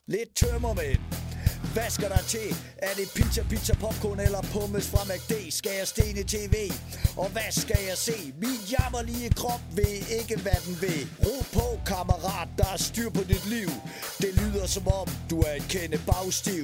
Lidt tømmermænd. Hvad skal der til? Er det pizza, popcorn eller pommes fra McD? Skal jeg stene TV? Og hvad skal jeg se? Min jammerlige krop ved ikke, hvad den vil. Ro på, kammerat, der er styr på dit liv. Det lyder som om, du er et kende bagstiv.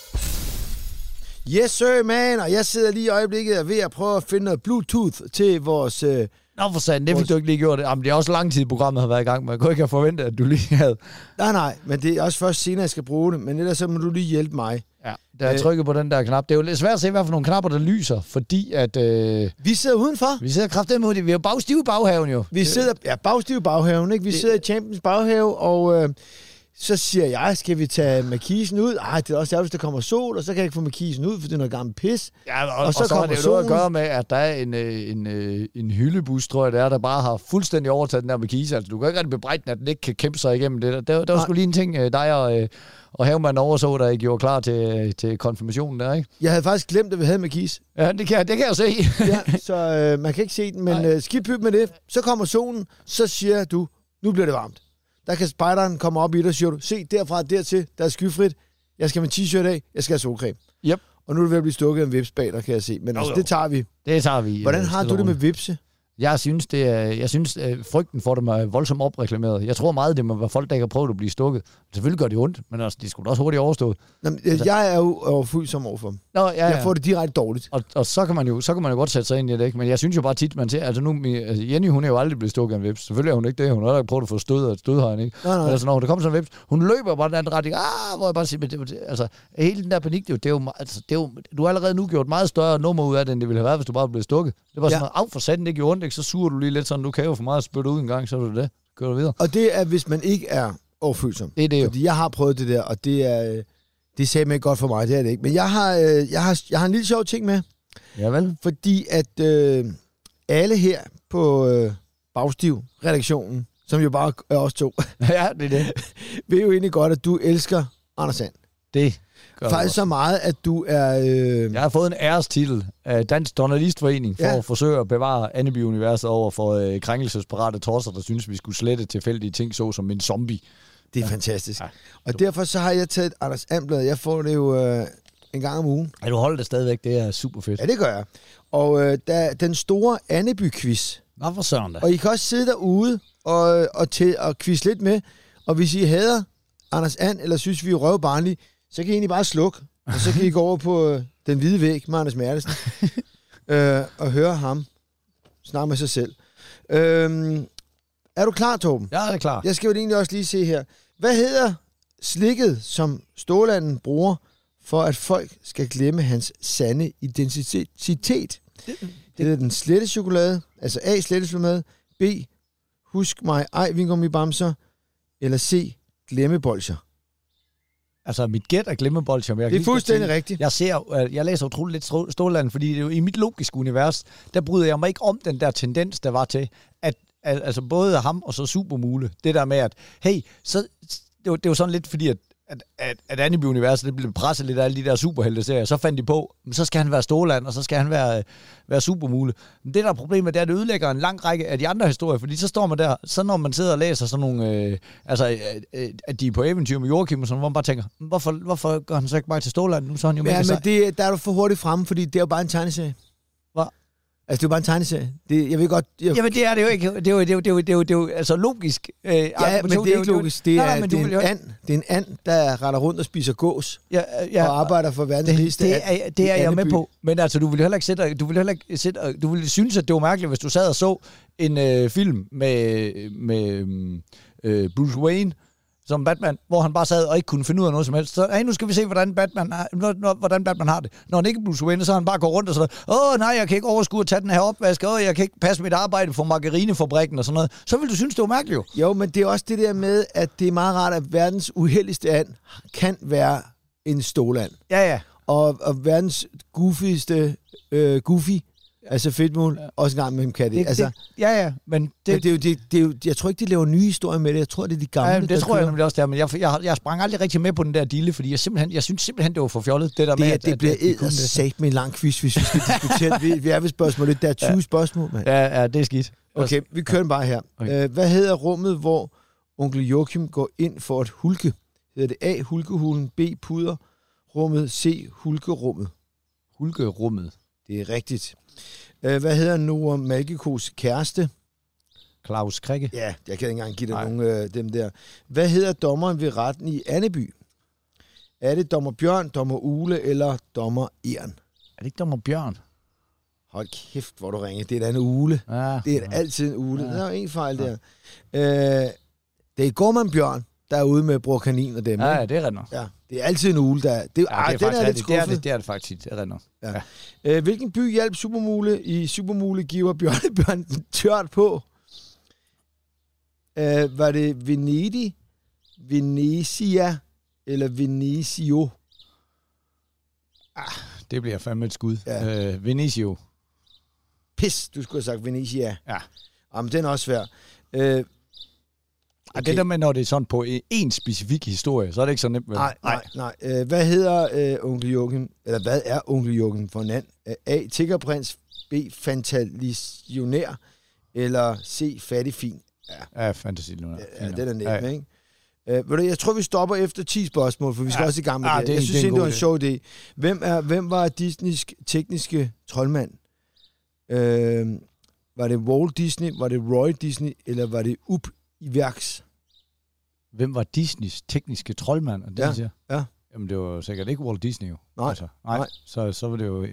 Yes, sir, man. Og jeg sidder lige i øjeblikket ved at prøve at finde noget Bluetooth til vores... Nå for satan, det fik du ikke lige gjort. Jamen, det er også lang tid, programmet har været i gang. Man kunne ikke have forventet, at du lige havde... Nej, men det er også først senere, jeg skal bruge det. Men ellers så må du lige hjælpe mig. Ja, der er trykket på den der knap. Det er jo lidt svært at se, hvad for nogle knapper, der lyser, fordi at... Vi sidder udenfor. Vi sidder kraftedeme ud. Vi er jo bagstive i baghaven, jo. Vi sidder... Ja, bagstive i baghaven, ikke? Vi sidder i Champions baghave, og... Så siger jeg, skal vi tage markisen ud? Ej, det er også ærgerligt, hvis der kommer sol, og så kan jeg ikke få markisen ud, for det er noget gammelt pis. Ja, og så har det jo noget at gøre med, at der er en hyldebus, tror jeg, der bare har fuldstændig overtaget den der markise. Altså, du kan ikke rigtig bebrejde den, at den ikke kan kæmpe sig igennem det. Der var sgu lige en ting, dig og Havemand overså, der I gjorde klar til konfirmationen der, ikke? Jeg havde faktisk glemt, at vi havde markise. Ja, det kan jeg se. Ja, så man kan ikke se den, men skidt pyt med det. Så kommer solen, så siger du, nu bliver det varmt. Der kan spejderen komme op i dig, og siger du, se derfra dertil, der er skyfrit. Jeg skal med t-shirt af, jeg skal have solcreme. Yep. Og nu er det ved at blive stukket af en vips bag dig, kan jeg se. Men altså, det tager vi. Det tager vi. Hvordan har du det med vipse? Jeg synes, frygten for dem er voldsomt opreklameret. Jeg tror meget, det må være folk, der ikke har prøvet at blive stukket. Selvfølgelig gør det ondt, men altså, de skulle også hurtigt overstået. Jeg er jo fuldsom overfor dem. Nå, ja. Jeg får det direkte dårligt. Og så kan man jo godt sætte sig ind i det, ikke? Men jeg synes jo bare tit, man ser, altså nu, Jenny, hun er jo aldrig blevet stukket af en vips. Selvfølgelig er hun ikke det. Hun har aldrig prøvet at få stødhegn, ikke? Nej. Men altså, når der kommer sådan en vips, hun løber bare den anden retning. Hvor jeg bare siger, altså, hele den der panik, det er jo, du har allerede nu gjort meget større nummer ud af det, end det ville have været, hvis du bare blev stukket. Det var sådan noget, for satan, det gjorde ondt, ikke? Så suger du lige lidt sådan, du kan jo for meget spytte ud en gang, så er du det. Kører du videre. Og det er, hvis man ikke er overfølsom. Det er det jo. Fordi jeg har prøvet det der, og det sagde mig ikke godt for mig, det er det ikke. Men jeg har en lille sjov ting med. Ja vel. Fordi at alle her på Bagstiv-redaktionen, som jo bare er os to, ja, det er det. ved jo egentlig godt, at du elsker Anders And. Det faktisk så meget, at du er... Jeg har fået en ærestitel af Dansk Journalistforening for at forsøge at bevare Anneby-universet over for krænkelsesparate torser, der synes, vi skulle slette tilfældige ting, så som en zombie. Det er fantastisk. Ja. Og derfor så har jeg taget Anders And-blad. Jeg får det jo en gang om ugen. Ja, du holder det stadigvæk. Det er super fedt. Ja, det gør jeg. Og den store Anneby-quiz. Nå, for søren da. Og I kan også sidde derude og quiz lidt med. Og hvis I hader Anders And, eller synes, vi er røvbarnlige, så kan I egentlig bare slukke. Og så kan I gå over på den hvide væg med Anders Mertesen og høre ham snakke med sig selv. Er du klar, Torben? Ja, det er klar. Jeg skal jo egentlig også lige se her. Hvad hedder slikket, som Stålanden bruger, for at folk skal glemme hans sande identitet? Det er den slette chokolade, altså A, slette chokolade, B, husk mig, ej, vingummi bamser, eller C, glemmebolcher. Altså, mit gæt er glemmebolcher. Det er fuldstændig rigtigt. Jeg læser utroligt lidt Stålanden, fordi det er jo i mit logiske univers, der bryder jeg mig ikke om den der tendens, der var til, at altså både ham og så Supermule, det der med, at hey, så det er jo sådan lidt fordi, at Anneby-universet, det blev presset lidt af alle de der superhelte-serier, så fandt de på, så skal han være Ståland, og så skal han være Supermule. Men det der er problemet, det er, at det ødelægger en lang række af de andre historier, fordi så står man der, så når man sidder og læser sådan nogle, at de er på eventyr med Joachim, og sådan, hvor man bare tænker, hvorfor går han så ikke bare til Ståland? Nu så han jo men der er du for hurtigt fremme, fordi det er jo bare en tegneserie. Hvad? Altså, det er jo bare en tegneserie. Jeg ved godt... Jamen, det er det jo ikke. Det er jo altså logisk. Ja, men det er ikke logisk. Det er en and, der retter rundt og spiser gås. Ja, og arbejder for verdens rigeste and. Det er jeg med på. Men altså, du ville synes, at det var mærkeligt, hvis du sad og så en film med Bruce Wayne, som Batman, hvor han bare sad og ikke kunne finde ud af noget som helst. Så nu skal vi se, hvordan Batman har det. Når han ikke er Bruce Wayne, så han bare går rundt og sådan noget, nej, jeg kan ikke overskue at tage den her opvask, jeg kan ikke passe mit arbejde for margarinefabrikken og sådan noget. Så vil du synes, det var mærkeligt jo. Jo, men det er også det der med, at det er meget rart, at verdens uheldigste and kan være en Ståland. Ja. Og verdens goofyste Goofy, altså Fedtmul, også en gang med dem kan det. Altså, men det er jo, jeg tror ikke, de laver nye historier med det. Jeg tror, det er de gamle, ja, det tror jeg nemlig også der, men jeg sprang aldrig rigtig med på den der dille, fordi jeg synes simpelthen, det var for fjollet. Det bliver sagt med en lang quiz, hvis vi skal diskutere. Vi er ved spørgsmålet. Der er 20 spørgsmål, mand. Ja, det er skidt. Okay, vi kører den bare her. Okay. Hvad hedder rummet, hvor onkel Joachim går ind for at hulke? Hedder det A, hulkehulen, B, puderrummet, C, hulkerummet? Hulkerummet. Det er rigtigt. Hvad hedder Noah Malkekos kæreste? Claus Krikke. Ja, jeg kan ikke engang give dig nogen dem der. Hvad hedder dommeren ved retten i Anneby? Er det dommer Bjørn, dommer Ule eller dommer Eren? Er det ikke dommer Bjørn? Hold kæft, hvor du ringer. Det er da en Ule. Ja, Det er altid en Ule. Der er jo ingen fejl der. Det er Gorman Bjørn, der er ude med Bror Kanin og dem. Ja, det er rigtigt. Ja, det er altid en Ule, der... Det er den er lidt skuffet. Det er det faktisk. Det er rigtigt. Ja. Hvilken by hjalp Supermule i Supermule giver Bjørnebjørn tørt på? Var det Venedig, Venezia eller Venezio? Det bliver fandme et skud. Ja. Venezio. Pis, du skulle have sagt Venezia. Ja. Jamen, den er også svær. Okay. Det der med, når det er sådan på en specifik historie, så er det ikke så nemt. Nej. Hvad hedder onkel Joachim, eller hvad er onkel Joachim for en and? A, tiggerprins, B, fantalisionær, eller C, fattigfin? Ja, fantasilunar. Ja, den er nemt, ikke? Jeg tror, vi stopper efter 10 spørgsmål, for vi skal også i gang med det. Jeg synes det var en sjov idé. Hvem var Disneys tekniske troldmand? Var det Walt Disney, var det Roy Disney, eller var det Up Iværks? Hvem var Disneys tekniske troldmand? Det, siger? Ja. Jamen, det var sikkert ikke Walt Disney, jo. Nej. Altså, nej. Så var det jo...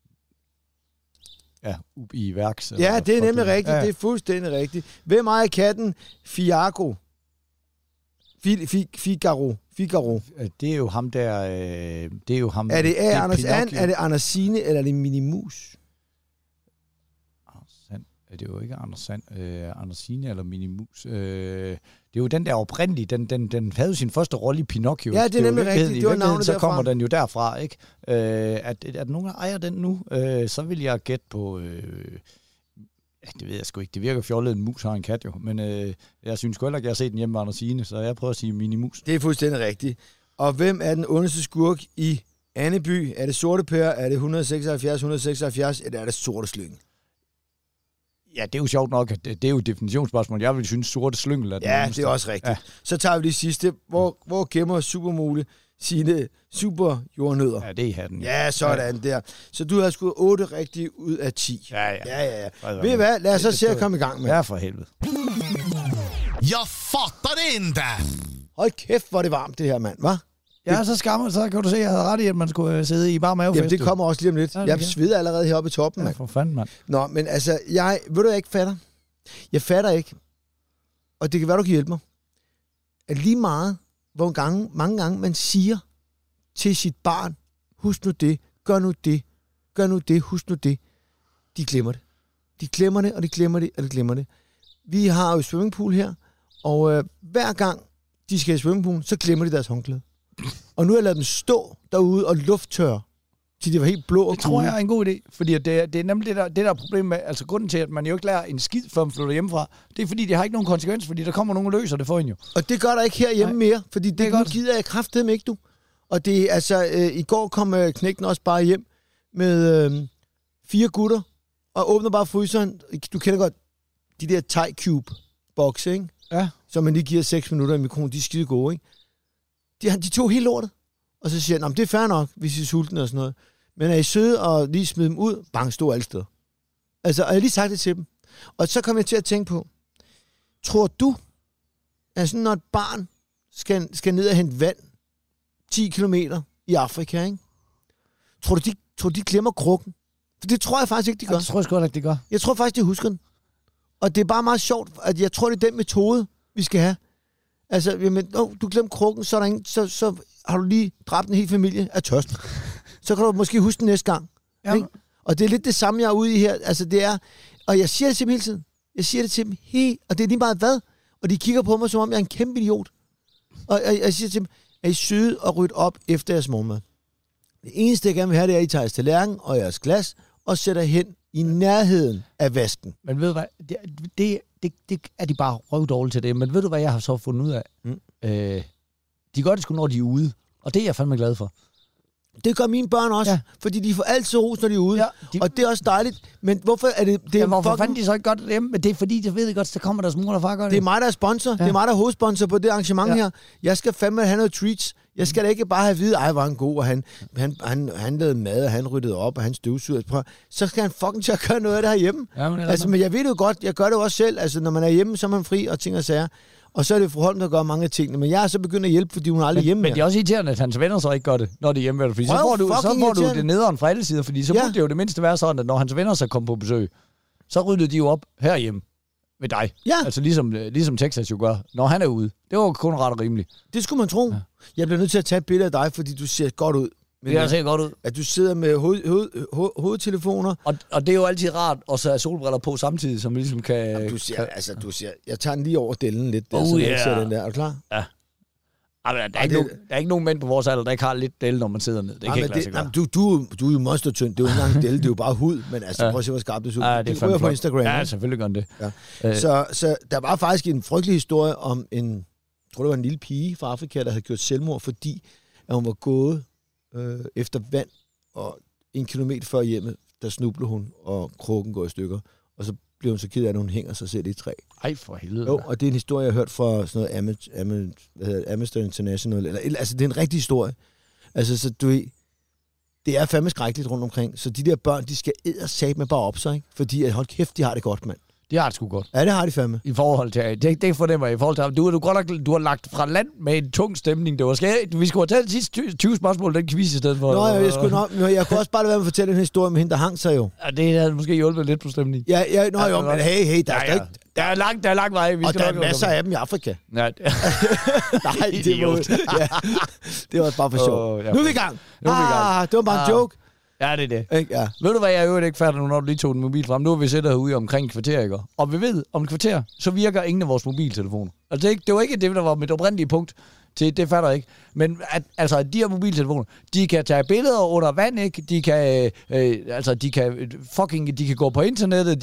Ja, Up Iværks. Ja, det er nemlig rigtigt. Ja. Det er fuldstændig rigtigt. Hvem ejer katten Figaro? Figaro. Det er jo ham der... det er jo ham... Er det A, Anders And, er det Anders Signe, eller er det Minimus? Det er jo ikke Anders Sand, Anders Signe eller Minimus. Det er jo den der oprindelige, den havde jo sin første rolle i Pinocchio. Ja, det er nemlig rigtigt. Det var navnet så derfra. kommer den jo derfra, ikke? At nogen ejer den nu, så vil jeg gætte på... det ved jeg sgu ikke. Det virker fjollet, en mus har en kat jo. Men jeg synes heller ikke, jeg har set den hjemme med Anders Signe, så jeg prøver at sige Minimus. Det er fuldstændig rigtigt. Og hvem er den ondeste skurk i Anneby? Er det Sorte Per? Er det 176, eller er det Sorte Slyng? Ja, det er jo sjovt nok, at det er jo et definitionsspørgsmål. Jeg vil synes, Sorte Slyngel er den det er også rigtigt. Ja. Så tager vi det sidste. Hvor gemmer Supermule sine superjordnødder? Ja, det er i hatten. Ja, sådan der. Så du har sgu 8 rigtige ud af 10. Ja. Ved I hvad? Lad os så se at komme i gang med. Ja, for helvede. Jeg fatter det endda! Hold kæft, hvor det varmt det her, mand, hva'? Ja, så kan du se, at jeg havde ret i, at man skulle sidde i bare mavefest. Jamen, det kommer også lige om lidt. Jeg sveder allerede heroppe i toppen, mand. Ja, for fanden, mand. Nå, men altså, ved du, jeg ikke fatter? Jeg fatter ikke, og det kan være, du kan hjælpe mig, at lige meget, mange gange man siger til sit barn, husk nu det, gør nu det, husk nu det. De glemmer det. De glemmer det, og de glemmer det, og de glemmer det. Vi har jo swimmingpool her, og hver gang de skal i swimmingpoolen, så glemmer de deres håndklæde. Og nu har jeg ladet dem stå derude og lufttørre, til de var helt blå og det tror jeg er en god idé, fordi det er nemlig det der er problemet med, altså grunden til, at man jo ikke lærer en skid, før man flytter hjemmefra, det er fordi, det har ikke nogen konsekvens, fordi der kommer nogen og løser det for en jo. Og det gør der ikke herhjemme mere, fordi det nu gider jeg kraftedeme ikke, du. Og det altså, i går kom knægten også bare hjem med 4 gutter, og åbner bare fryseren. Du kender godt de der Thai Cube-bokse, ikke? Ja. Som man lige giver 6 minutter i mikroen, de er skide gode, ikke? De tog helt lortet. Og så siger han, det er fair nok, hvis I er sultne og sådan noget. Men er I søde og lige smide dem ud? Bang, stå alle steder. Altså, og jeg har lige sagt det til dem. Og så kom jeg til at tænke på, tror du, at sådan når et barn skal ned og hente vand 10 kilometer i Afrika, ikke? Tror du, de glemmer krukken? For det tror jeg faktisk ikke, de gør. Ja, det tror jeg sgu ikke, de gør. Jeg tror faktisk, de husker den. Og det er bare meget sjovt, at jeg tror, det er den metode, vi skal have. Altså, jamen, du glemte krukken, så, er der ingen, så har du lige dræbt en hel familie af tørst. Så kan du måske huske den næste gang. Ikke? Og det er lidt det samme, jeg er ude i her. Altså, det er... Og jeg siger det til dem hele tiden. Jeg siger det til dem helt... Og det er lige meget hvad. Og de kigger på mig, som om jeg er en kæmpe idiot. Og jeg siger til dem, er I søde og rydde op efter jeres morgenmad? Det eneste, jeg gerne vil have, det er, at I tager jeres tallerken og jeres glas og sætter hen i nærheden af vasken. Men ved du hvad? Det er de bare røvdårlige til det. Men ved du, hvad jeg har så fundet ud af? De gør det sgu, når de er ude. Og det er jeg fandme glad for. Det gør mine børn også, fordi de får altid ros, når de er ude. Ja, og det er også dejligt. Men hvorfor er det... hvorfor fanden de så ikke godt hjemme? Men det er fordi, de ved godt, så kommer deres mor og far godt. Det er mig, der er sponsor. Ja. Det er mig, der er hovedsponsor på det arrangement her. Jeg skal fandme have noget treats. Jeg skal da ikke bare have at vide, ej, var han god, og han lavede mad, og han ryddede op, og han støvsugede. Så skal han fucking til at gøre noget af det herhjemme. Ja, men jeg ved det jo godt. Jeg gør det jo også selv. Altså, når man er hjemme, så er man fri og ting og sager. Og så er det forholdet, der gør mange af tingene. Men jeg er så begyndt at hjælpe, fordi hun er aldrig hjemme. Men det er også irriterende, at hans venner så ikke gør det, når de er hjemme. Fordi så får du det nederen fra alle sider. Fordi så burde det jo det mindste være sådan, at når hans venner så kommer på besøg, så ryddede de jo op herhjemme med dig. Ja. Altså ligesom Texas jo gør, når han er ude. Det var kun ret og rimeligt. Det skulle man tro. Ja. Jeg bliver nødt til at tage et billede af dig, fordi du ser godt ud. Det ser godt ud. At du sidder med hovedtelefoner. Og det er jo altid rart at så have solbriller på samtidig, som vi ligesom kan... Jamen, du siger, jeg tager den lige over dellen lidt, der, så jeg ser den der. Er du klar? Ja. Jamen, der er ikke nogen mænd på vores alder, der ikke har lidt del, når man sidder ned. Det kan ikke lade sig gøre. Du er jo monstertynd. Det er jo ikke engang del, det er jo bare hud. Men altså, prøv at se, hvor skarpt det ser ud. Ja, det er på Instagram. Ja, selvfølgelig gør det. Ja. Så der var faktisk en frygtelig historie om jeg tror det var en lille pige fra Afrika, der havde gjort selvmord, fordi at hun var gået efter vand, og 1 kilometer før hjemmet, der snublede hun, og krukken går i stykker. Og så blev hun så ked af, at hun hænger sig selv i et træ. Ej, for helvede. Jo, og det er en historie, jeg har hørt fra sådan noget Amnesty International. Altså, det er en rigtig historie. Altså, så det er fandme skrækkeligt rundt omkring. Så de der børn, de skal eddersatme bare op sig, ikke? Fordi, hold kæft, de har det godt, mand. De har det sgu godt. Ja, det har de fandme. I forhold til... Det fornemmer i forhold til... Du har lagt fra land med en tung stemning. Det var vi skulle have taget de sidste 20 spørgsmål, den quiz i stedet for... Nå, jeg kunne også bare lade være med at fortælle en historie med hende, der hang sig jo. Ja, det havde måske hjulpet lidt på stemningen. Men hey, der er ikke... Der er lang vej. Og der er masser af dem i Afrika. Ja. Nej, det var bare for sjov. Nu er vi i gang. Det var bare en joke. Ja, det er det. Ja. Ved du hvad, jeg øvrigt ikke fatter nu, når du lige tog den mobil frem? Nu er vi sætter herude omkring et kvarter, ikke? Og vi ved, om et kvarter, så virker ingen af vores mobiltelefoner. Altså, det var ikke det, der var mit oprindelige punkt. Det fatter jeg ikke. Men de her mobiltelefoner, de kan tage billeder under vand, ikke? De kan gå på internettet,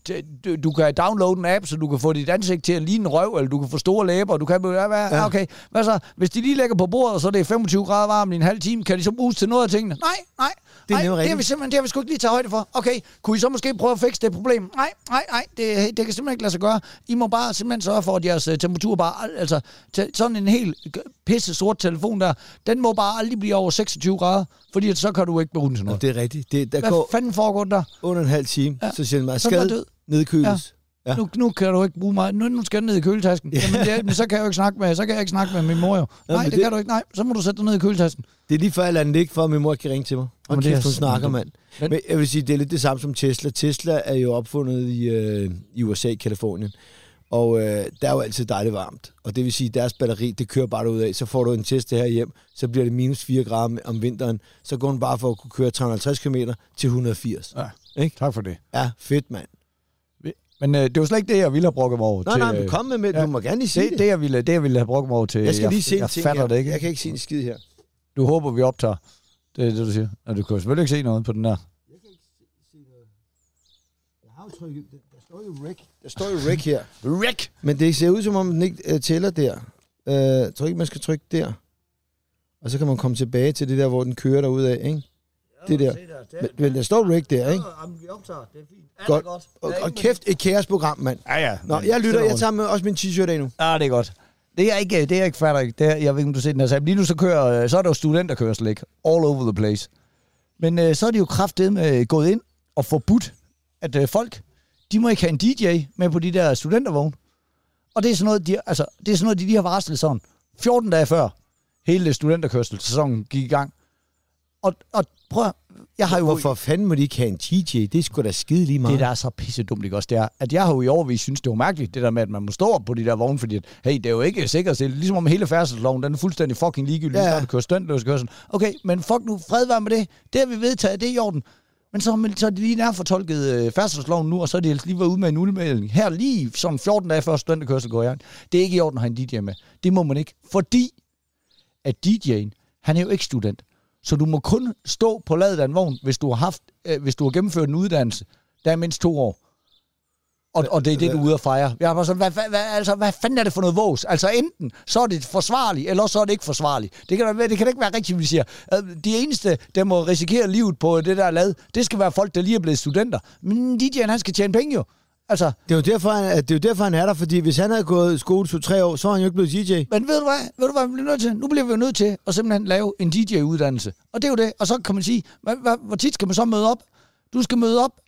du kan downloade en app, så du kan få dit ansigt til at ligne en røv, eller du kan få store læber, du kan... Okay, hvad så? Hvis de lige lægger på bordet, så er det 25 grader varmt i en halv time, kan de så bruges til noget af tingene? Nej. Det har vi sgu ikke lige taget højde for. Okay, kunne I så måske prøve at fikse det problem? Nej, det kan simpelthen ikke lade sig gøre. I må bare simpelthen sørge for, at jeres temperatur bare... Altså, sådan en helt pisse sort telefon der, den må bare aldrig blive over 26 grader, fordi så kan du ikke bruge den til noget. Ja, det er rigtigt. Hvad fanden foregår der? Under en halv time, så siger den mig, skal nedkøles. Ja. Nu kan du ikke bruge mig. Nu skal den ned i køletasken. Jamen, men så kan jeg ikke snakke med min mor jo. Nej, det kan du ikke. Nej, så må du sætte dig ned i køletasken. Det er lige før, jeg lader den ikke, for at min mor kan ringe til mig. Og kæft, hun snakker, mand. Men jeg vil sige, det er lidt det samme som Tesla. Tesla er jo opfundet i USA, Kalifornien. Og der er jo altid dejligt varmt. Og det vil sige, at deres batteri, det kører bare ud af. Så får du en Tesla her hjem, så bliver det minus 4 grader om vinteren. Så går den bare for at kunne køre 350 km til 180. Ja, ikke? Tak for det. Ja, fedt, mand. Men det var slet ikke det, jeg ville have brokket mig over til. Nej, men kom med, du må gerne lige sige det. Det jeg ville have brokket mig over til. Jeg skal lige se en ting fatter her. Det ikke. Jeg kan ikke se en skid her. Du håber, vi optager. Det er det, du siger. Og du kan selvfølgelig ikke se noget på den der. Jeg kan ikke se noget. Jeg har jo trykket. Der står jo rec. Der står jo rec her. Rec! Men det ser ud, som om den ikke tæller der. Jeg tror ikke, man skal trykke der. Og så kan man komme tilbage til det der, hvor den kører derudad, ikke? Det der. Men der står rec der, ikke? Vi optager. Det er fint. Godt. Og kæft, et kaosprogram, mand. Ja. Nå, jeg lytter. Jeg tager med også min t-shirt af nu. Ja, det er godt. Det er ikke fatter ikke. Jeg ved ikke, om du ser den her sag. Lige nu så er der jo studenterkørsel, ikke? All over the place. Men så er de jo kraftedeme gået ind og forbudt, at folk, de må ikke have en DJ med på de der studentervogne. Og det er sådan noget, de lige har varslet sådan 14 dage før hele studenterkørselssæsonen gik i gang. Og prøv jeg har jo... Hvorfor fanden må de ikke have en DJ? Det er sgu da skide lige meget. Det der er så pissedumt, ikke også? Det er, at jeg har jo i overvis synes, det var mærkeligt, det der med, at man må stå op på de der vogne, fordi at, hey, det er jo ikke sikkert. Det er ligesom om hele færdselsloven, den er fuldstændig fucking ligegyldig, når du kører studentløs kørsel. Okay, men fuck nu, fred være med det. Det har vi vedtaget, det er i orden. Men så er de lige nærfortolket færdselsloven nu, og så er de lige været ude med en udmelding. Her lige sådan 14 dage før studenterkørsel går i gang. Det er ikke i orden at have en DJ med. Det må man ikke, fordi at DJ'en, han er jo ikke student. Så du må kun stå på ladet af en vogn, hvis du har gennemført en uddannelse, der er mindst 2 år. Og det er det, du er ude at fejre. Jeg er bare sådan, hvad fanden er det for noget vås? Altså enten, så er det forsvarligt, eller så er det ikke forsvarligt. Det kan da ikke være rigtigt, vi siger. De eneste, der må risikere livet på det der lad, det skal være folk, der lige er blevet studenter. Men DJ'en, han skal tjene penge jo. Altså, det er jo derfor, han er der, fordi hvis han havde gået i skole 2-3 år, så var han jo ikke blevet DJ. Men ved du hvad vi bliver nødt til? Nu bliver vi jo nødt til at simpelthen lave en DJ-uddannelse. Og det er jo det. Og så kan man sige, hvor tit skal man så møde op? Du skal møde op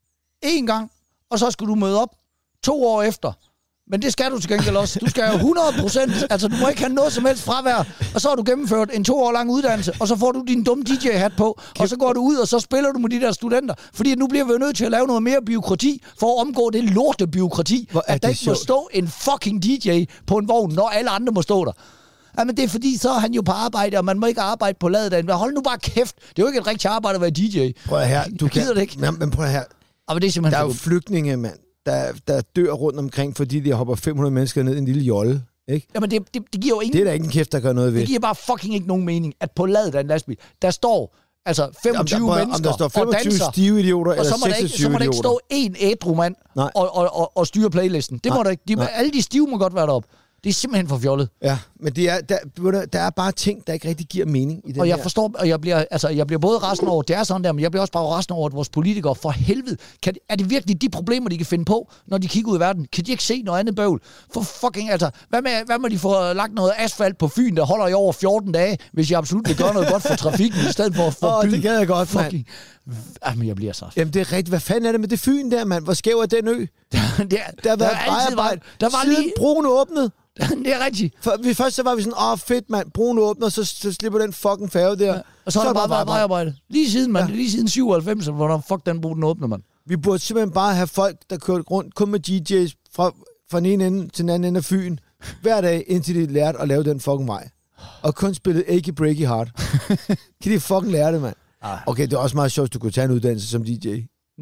1 gang, og så skal du møde op 2 år efter. Men det skal du til gengæld også. Du skal jo 100%, altså du må ikke have noget som helst fravær, og så har du gennemført en 2 år lang uddannelse, og så får du din dumme DJ-hat på, og så går du ud, og så spiller du med de der studenter. Fordi nu bliver vi jo nødt til at lave noget mere byråkrati, for at omgå det lorte byråkrati, at der ikke må stå en fucking DJ på en vogn, når alle andre må stå der. Jamen det er fordi, så er han jo på arbejde, og man må ikke arbejde på ladedagen. Hold nu bare kæft. Det er jo ikke et rigtigt arbejde at være DJ. Prøv her. Du gider det ikke. Men prøv her. Men det er der er jo flygtninge, mand. Der dør rundt omkring, fordi de hopper 500 mennesker ned i en lille jolle. Ikke? Jamen, det giver jo ingen... Det er der ikke en kæft, der gør noget ved. Det giver bare fucking ikke nogen mening, at på ladet af en lastbil, der står altså 25 mennesker om der står 25 og danser, stive idioter, eller 26 idioter. Så må der ikke stå en ædru mand og styre playlisten. Det må der ikke. Alle de stive må godt være deroppe. Det er simpelthen for fjollet. Ja, men der er bare ting, der ikke rigtig giver mening i det. Og jeg forstår, og jeg bliver både resten over, det er sådan der, men jeg bliver også bare resten over, at vores politikere, for helvede, er det virkelig de problemer, de kan finde på, når de kigger ud i verden? Kan de ikke se noget andet bøvl? For fucking, altså, hvad med de får lagt noget asfalt på Fyn, der holder i over 14 dage, hvis jeg absolut vil gøre noget godt for trafikken, i stedet for at forbyde? Det kan jeg godt, fucking. Jamen, jeg bliver så... Jamen, det er rigtigt. Hvad fanden er det med det Fyn der, mand? Hvor skæv er den ø? Der har været vejarbejde. Der var lige broen åbnet. Det er rigtigt. Først så var vi sådan, fedt mand, broen åbner, så slipper den fucking færge der. Ja. Og så har der bare været vejarbejde. Lige siden, mand. Lige siden 97, hvor fuck den bro den åbner, mand. Vi burde simpelthen bare have folk, der kørte rundt kun med DJ's fra den ene ende til den anden ende af Fyn, hver dag, indtil de lærte at lave den fucking vej. Og kun spille Achy Breaky Heart. Kan de fucking lære det, mand? Okay, det er også meget sjovt, at du kunne tage en uddannelse som DJ.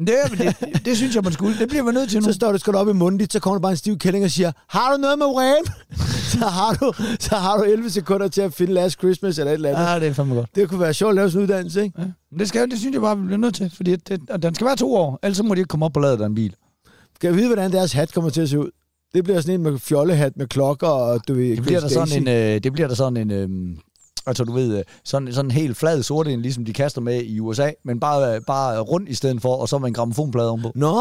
Det synes jeg, man skulle. Det bliver man nødt til nu. Så står du sgu op i munden, så kommer der bare en stiv kælling og siger, har du noget med Wham? så har du 11 sekunder til at finde Last Christmas eller et eller andet. Ja, det er fandme godt. Det kunne være sjovt at lave sådan en uddannelse, ikke? Ja. Det synes jeg bare, vi bliver nødt til, fordi den skal være 2 år, ellers må de ikke komme op og lade der en bil. Kan jeg vide, hvordan deres hat kommer til at se ud? Det bliver sådan en med fjollehat med klokker og du ved... Det bliver der sådan en altså du ved, sådan en helt flad sort en, ligesom de kaster med i USA, men bare rundt i stedet for, og så med en grammofonplade ovenpå. Nå,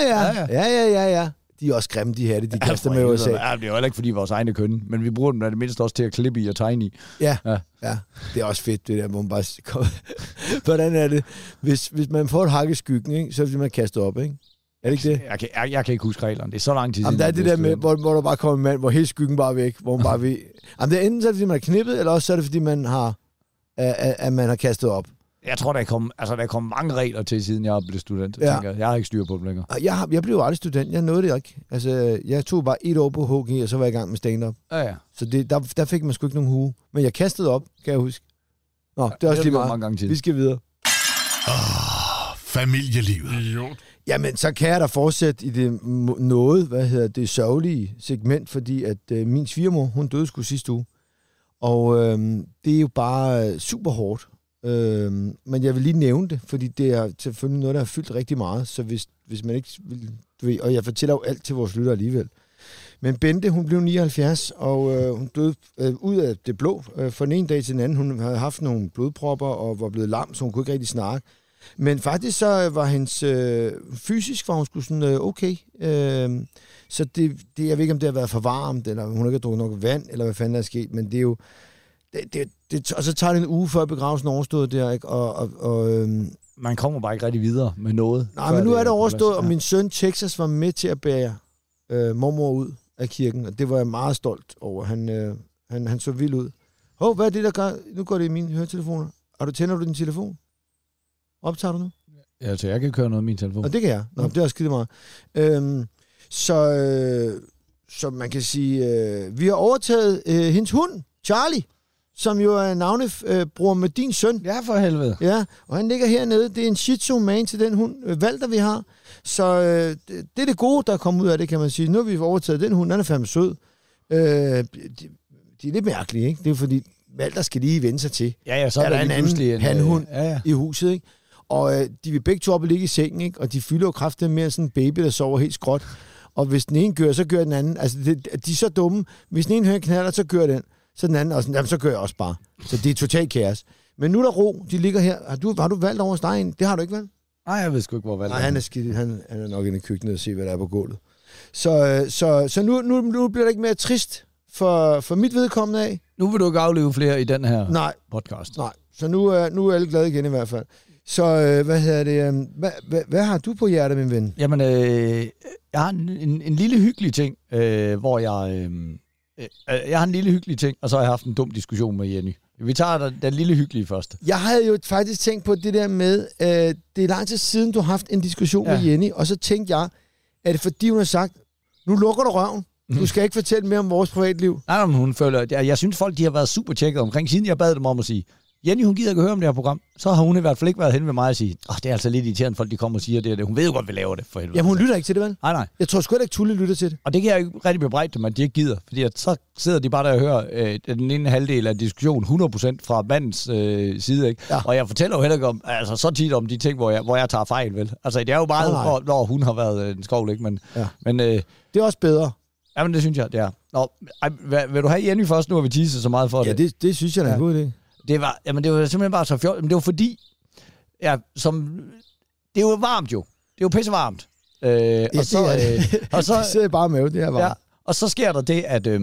ja. De er også grimme, de her, de kaster med i USA. Ja, det er jo heller ikke, fordi vores egne kønne, men vi bruger dem da det mindste også til at klippe i og tegne i. Ja. Det er også fedt, det der, hvor man bare... Hvordan er det? Hvis man får et hak i skyggen, ikke, så bliver man kastet op, ikke? Er det ikke det? Jeg kan ikke huske reglerne. Det er så lang tid siden. Der er det der med, hvor der bare kommer en mand, hvor hele skyggen bare er væk, hvor man bare ved... Jamen, det er enten så er det, fordi man er knippet, eller også så er det, fordi man har, at man har kastet op. Jeg tror, der er kommet mange regler til, siden jeg blev student. Jeg har ikke styr på dem længere. Jeg blev jo aldrig student. Jeg nåede det ikke. Altså, jeg tog bare 1 år på HG, og så var jeg i gang med stand-up. Ja. Så der fik man sgu ikke nogen hue. Men jeg kastede op, kan jeg huske. Nå, det er også lige meget. Mange gange til. Vi skal videre. Familielivet. Jamen, så kan jeg da fortsætte i det det sørgelige segment, fordi at min svigermor, hun døde sgu sidste uge. Og det er jo bare super hårdt. Men jeg vil lige nævne det, fordi det er selvfølgelig noget, der har fyldt rigtig meget. Så hvis man ikke vil... Du ved, og jeg fortæller jo alt til vores lytter alligevel. Men Bente, hun blev 79, og hun døde ud af det blå fra den ene dag til den anden. Hun havde haft nogle blodpropper og var blevet lam, så hun kunne ikke rigtig snakke. Men faktisk så var hendes fysisk, var hun sgu sådan okay. Så det, jeg ved ikke, om det har været for varmt, eller hun ikke har drukket nok vand, eller hvad fanden der er sket, men det er jo... og så tager det en uge før begravelsen overstået der, ikke? Man kommer bare ikke rigtig videre med noget. Nej, men nu er det overstået, og min søn Texas var med til at bære mormor ud af kirken, og det var jeg meget stolt over. Han så vild ud. Hvad er det, der gør? Nu går det i mine høretelefoner. Tænder du din telefon? Optager du nu? Ja, så jeg kan køre noget af min telefon. Og det kan jeg. Nå, det er også skide meget. Så man kan sige, vi har overtaget hendes hund, Charlie, som jo er navnebror med din søn. Ja, for helvede. Ja, og han ligger hernede. Det er en shih tzu man til den hund, Walter, vi har. Så det er det gode, der er kommet ud af det, kan man sige. Nu har vi overtaget den hund, han er fandme sød. De er lidt mærkelige, ikke? Det er fordi, Walter skal lige vende sig til. Ja, så er der en anden hanhund i huset, ikke? Og de vil begge to op og ligge i sengen, ikke? Og de fylder jo kraftigt mere sådan en baby, der sover helt skråt. Og hvis den ene kører, så kører den anden. Altså, de er så dumme. Hvis den ene hører knaller, så kører den. Så den anden også, jamen, så kører jeg også bare. Så det er totalt kaos. Men nu er der ro. De ligger her. Har du valgt over stegen? Det har du ikke valgt? Nej, jeg ved sgu ikke, hvor valgt. Nej, han er skidt. Han er nok inde i køkkenet og se, hvad der er på gulvet. Så nu bliver det ikke mere trist for mit vedkommende af. Nu vil du ikke afleve flere i den her podcast. Nej, så nu er alle glade igen i hvert fald. Så hvad har du på hjertet, min ven? Jamen, jeg har en lille hyggelig ting, hvor jeg har en lille hyggelig ting, og så har jeg haft en dum diskussion med Jenny. Vi tager den lille hyggelige først. Jeg havde jo faktisk tænkt på det der med, det er lang tid siden, du har haft en diskussion med Jenny, og så tænkte jeg, er det fordi, hun har sagt, nu lukker du røven. Du skal ikke fortælle mere om vores privatliv. Nej, men hun føler, jeg synes folk, de har været super tjekket omkring, siden jeg bad dem om at sige, Jenny, hun gider ikke høre om det her program, så har hun i hvert fald ikke været hen ved mig og sige, det er altså lidt irriterende, folk de kommer og siger det og det. Hun ved jo godt, vi laver det for helvede. Jamen hun lytter ikke til det, vel? Nej. Jeg tror sgu ikke, Tulle lytter til det. Og det kan jeg jo rigtig bebrejde dem, at de ikke gider. Fordi at så sidder de bare der og hører den ene halvdel af diskussionen 100% fra mandens side, ikke? Ja. Og jeg fortæller jo heller ikke om, altså så tit om de ting, hvor jeg tager fejl, vel? Altså det er jo meget, når hun har været en skovl, ikke? Men det er også bedre. Jamen det synes jeg, det er. Nå, vil du have Jenny først, nu har vi teaset så meget for det? Ja, det synes jeg er en god idé. Det var simpelthen bare så fjollet. Men det var fordi, det er jo varmt jo. Det er jo pissevarmt. Og så det sidder bare med, det er varmt. Ja, og så sker der det,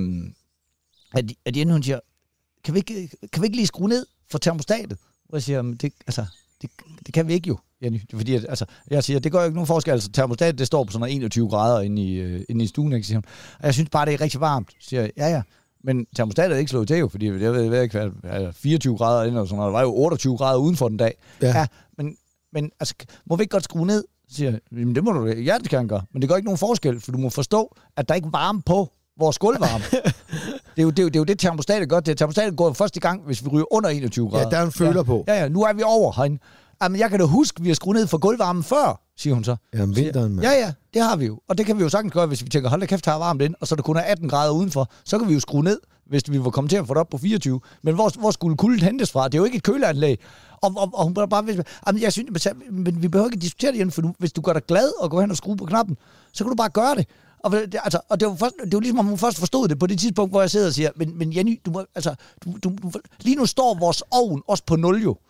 at Jenny, hun siger, kan vi ikke lige skrue ned for termostatet? Og jeg siger, det kan vi ikke jo, Jenny. Fordi, jeg siger, det gør jo ikke nogen forskel. Altså, termostatet, det står på sådan 21 grader inde i stuen, ikke, siger hun. Og jeg synes bare, det er rigtig varmt. Så siger jeg, ja. Men termostatet er ikke slået til jo, fordi jeg ved ikke, hvad 24 grader inde og sådan noget. Der var jo 28 grader uden for den dag. Ja, men altså, må vi ikke godt skrue ned? Så siger jeg, jamen det må du hjertekerne gøre. Men det gør ikke nogen forskel, for du må forstå, at der ikke er varme på vores gulvvarme. det er jo det, termostatet gør. Termostatet går første gang, hvis vi ryger under 21 grader. Ja, der er en føler på. Ja, nu er vi over herinde. Jamen, jeg kan da huske, at vi har skruet ned for gulvvarmen før, siger hun så. Ja, om vinteren, mand. Ja, det har vi jo. Og det kan vi jo sagtens gøre, hvis vi tænker, hold da kæft, her er varmt ind, og så der kun er 18 grader udenfor. Så kan vi jo skrue ned, hvis vi var kommet til at få det op på 24. Men hvor skulle kulden hentes fra? Det er jo ikke et køleanlæg. Og hun bare, jeg synes, men vi behøver ikke diskutere det igen, for hvis du gør dig glad og går hen og skruer på knappen, så kan du bare gøre det. Og det var ligesom, om hun først forstod det på det tidspunkt, hvor jeg sidder og siger, men Jenny, du må, lige nu står vores ovn også på 0 jo.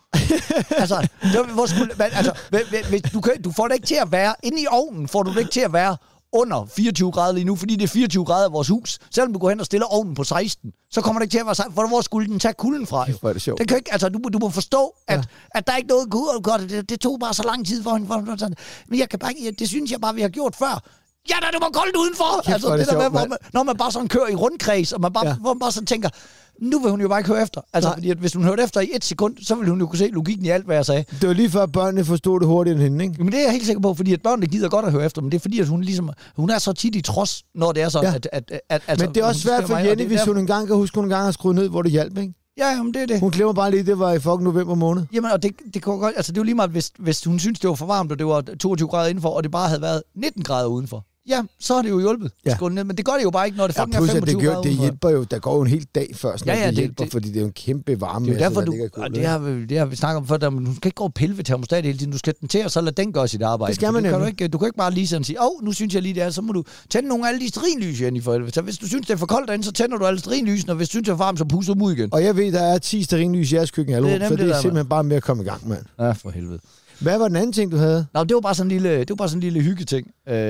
Du får det ikke til at være inde i ovnen, får du det ikke til at være under 24 grader lige nu, fordi det er 24 grader i vores hus. Selvom du går hen og stiller ovnen på 16, så kommer det ikke til at være 16, for hvor skulle den tage kulden fra? Jo? Det er sjovt. Det kan ikke, du må forstå, at der er ikke noget godt. Det tog bare så lang tid for hende. Men jeg kan bare ikke, det synes jeg bare, vi har gjort før. Ja, det var koldt udenfor! Det der med, når man bare sådan kører i rundkreds, og hvor man bare sådan tænker, nu vil hun jo bare ikke høre efter. Fordi at hvis hun hørte efter i 1 sekund, så ville hun jo kunne se logikken i alt, hvad jeg sagde. Det var lige før børnene forstod det hurtigere end hende, ikke? Men det er jeg helt sikker på, fordi at børnene gider godt at høre efter, men det er fordi, at hun er så tit i trods, når det er sådan, men det er også svært for Jenny, hvis hun engang kan huske, hun engang har skruet ned, hvor det hjalp, ikke? Ja, jamen det er det. Hun glemmer bare lige, det var i fucking november måned. Jamen, og det kunne godt, det er jo lige meget, hvis hun synes, det var for varmt, og det var 22 grader indenfor, og det bare havde været 19 grader udenfor. Ja, så har det jo hjulpet. Ja. Men det gør det jo bare ikke, når det fucking er 25 grader. Det hjælper jo. Der går jo en hel dag før, det hjælper, fordi det er jo en kæmpe varme. Det er derfor, det har vi snakket om før, du skal ikke gå og pille ved termostatet hele tiden. Du skal den til, og så lad den gøre sit arbejde. Det skal man nemlig. Du kan ikke bare lige sådan sige, nu synes jeg lige det er, så må du tænde nogle af alle de stearinlys igen i for. Så hvis du synes, det er for koldt derinde, så tænder du alle stearinlysene, og hvis du synes, det er varmt, så puster du ud igen. Og jeg ved, der er 10 stearinlys i jeres køkken, så det er simpelthen bare med at komme i gang, mand. Ja, for helvede. Hvad var den anden ting, du havde? Nå, det var bare sådan en lille hyggeting,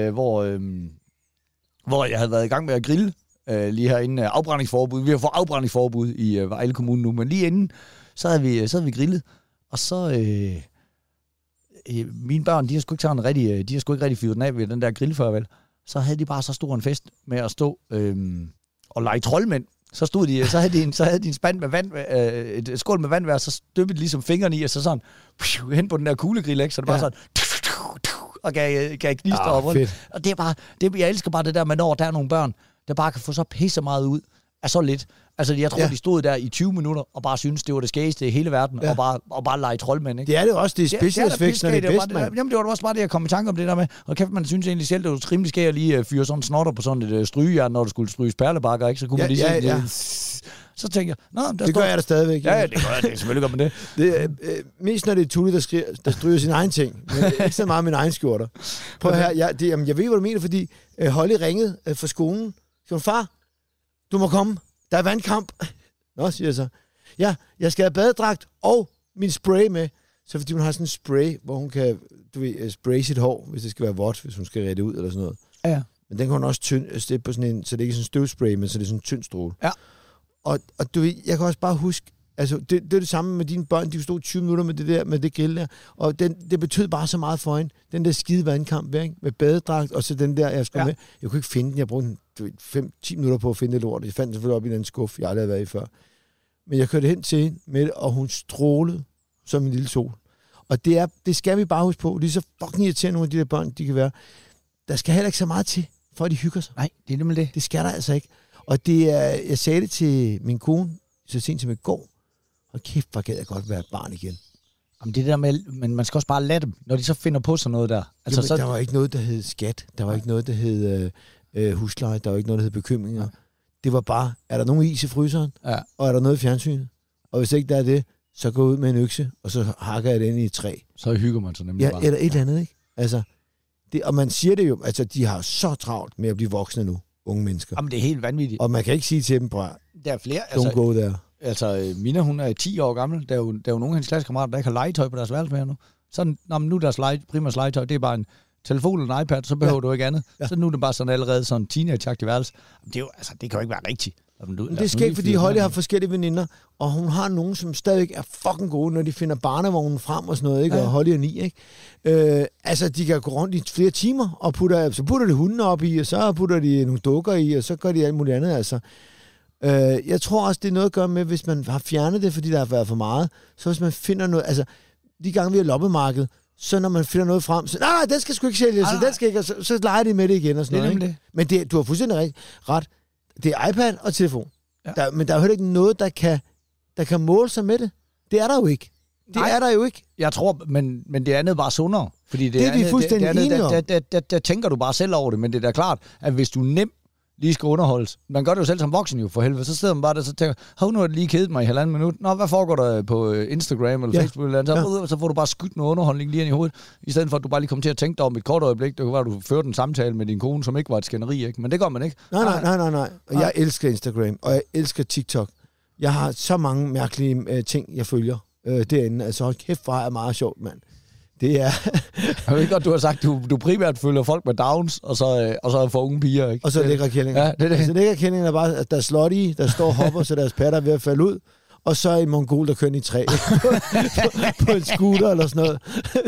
hvor jeg havde været i gang med at grille lige herinde. Afbrændingsforbud. Vi har fået afbrændingsforbud i Vejle Kommune nu, men lige inden, så havde vi grillet. Og så mine børn, de har sgu ikke rigtig fyret den af ved den der grill før, vel. Så havde de bare så stor en fest med at stå og lege troldmænd. Så havde de en spand med vand, et skål med vand, og så støbte de ligesom fingrene i, og så sådan hen på den der kuglegrill, ikke? Så det bare sådan og gav gnister op. Og det er bare, jeg elsker bare det der med, når der er nogle børn, der bare kan få så pisse meget ud af så lidt. Altså, jeg tror, de stod der i 20 minutter og bare syntes, det var det skægeste i hele verden, og bare lege troldmænd, ikke? Det er det også, det er special effects, når det er bedst, mand. Jamen, det var også bare det, jeg kom i tanke om det der med, og kæft, man synes egentlig selv, det var rimelig skægt at lige fyre sådan en snotter på sådan et strygejern, når du skulle stryges perlebakker, ikke? Så kunne man lige så tænker jeg, det gør jeg da stadigvæk. Ja, det gør jeg, det selvfølgelig gør man det. Det mest når det er Tulle, der stryger sin egen ting, men ikke så meget min egen skjorter. Prøv her, jeg ved, hvad du mener, fordi Holly ringede fra skolen. Så far, du må komme, der er vandkamp. Nå, siger jeg så. Ja, jeg skal have badedragt og min spray med. Så fordi hun har sådan en spray, hvor hun kan, spraye sit hår, hvis det skal være vådt, hvis hun skal redde ud eller sådan noget. Ja. Men den kan hun også steppe på sådan en, så det ikke er sådan en støvspray, men så det er sådan en tynd stråle. Ja. Og du ved, jeg kan også bare huske, altså det er det samme med dine børn, de stod 20 minutter med det der, med det grill der, og det betød bare så meget for hende, den der skide vandkamp, ikke? Med badedragt, og så den der, jeg skulle med, jeg kunne ikke finde den, jeg brugte 5-10 minutter på at finde det lort, jeg fandt den selvfølgelig op i den skuff, jeg aldrig havde været i før. Men jeg kørte hen til hende med det, og hun strålede som en lille sol. Og det skal vi bare huske på, det er så fucking irriterende, nogle af de der børn, de kan være. Der skal heller ikke så meget til, for at de hygger sig. Nej, det er nemlig det. Det skal der altså ikke. Og det er, jeg sagde det til min kone, så sent som i går, og kæft, hvor gad jeg godt være et barn igen. Jamen det der med, men man skal også bare lade dem, når de så finder på sådan noget der. Altså, jo, så der var ikke noget, der hed skat, der var ikke noget, der hed husleje, der var ikke noget, der hed bekymringer. Ja. Det var bare, er der nogen is i fryseren, og er der noget i fjernsynet? Og hvis ikke der er det, så gå ud med en økse, og så hakker jeg det ind i et træ. Så hygger man sig nemlig bare. Eller et eller andet, ikke? Altså, og man siger det jo, altså de har så travlt med at blive voksne nu, unge mennesker. Jamen det er helt vanvittigt. Og man kan ikke sige til dem, bare, der er flere, don't go there. Altså, Mina, hun er 10 år gammel. Der er jo nogle af hendes klassekammerater, der ikke har legetøj på deres værelse mere nu. Sådan, nu deres primærs legetøj, det er bare en telefon eller en iPad, så behøver du ikke andet. Ja. Så nu er det bare sådan allerede sådan en teenage-agtig værelse. Det, er jo, altså, det kan jo ikke være rigtigt. Det er skægt, fordi Holly har forskellige veninder, og hun har nogen, som stadig er fucking gode, når de finder barnevognen frem og sådan noget, ikke? Og Holly er 9, ikke? Altså, de kan gå rundt i flere timer, og så putter de hundene op i, og så putter de nogle dukker i, og så gør de alt muligt andet, altså. Jeg tror også, det er noget at gøre med, hvis man har fjernet det, fordi der har været for meget, så hvis man finder noget, altså, de gange vi har loppemarked, så når man finder noget frem, så nej, den skal sgu ikke sælges, så den skal ikke, så leger de med det igen og sådan noget, ikke? Men du har fuldstændig ret. Det er iPad og telefon. Ja. Men der er jo heller ikke noget, der kan måle sig med det. Det er der jo ikke. Er der jo ikke. Jeg tror, men det andet er bare sundere. Fordi det er vi fuldstændig enige om. Der tænker du bare selv over det, men det er da klart, at hvis du nemt lige skal underholdes. Man gør det jo selv som voksen jo, for helvede. Så sidder man bare der, så tænker, nu har det lige kedet mig i 1,5 minut. Nå, hvad foregår der på Instagram eller Facebook eller andet? Så får du bare skudt noget underholdning lige ind i hovedet, i stedet for at du bare lige kommer til at tænke dig om et kort øjeblik. Det kunne være, at du førte en samtale med din kone, som ikke var et skænderi, ikke? Men det gør man ikke. Nej. Og jeg elsker Instagram, og jeg elsker TikTok. Jeg har så mange mærkelige ting, jeg følger derinde. Altså, hold kæft, hvor er meget sjovt, mand. Det er... Jeg ved godt, du har sagt, du primært følger folk med Downs, og så for unge piger, ikke? Og så lækre kællinger. Ja, det. Altså, lækre kællinger er bare, at der er slot i, der står hopper, så deres patter er ved at falde ud, og så en mongol, der kører i træ på en scooter eller sådan noget.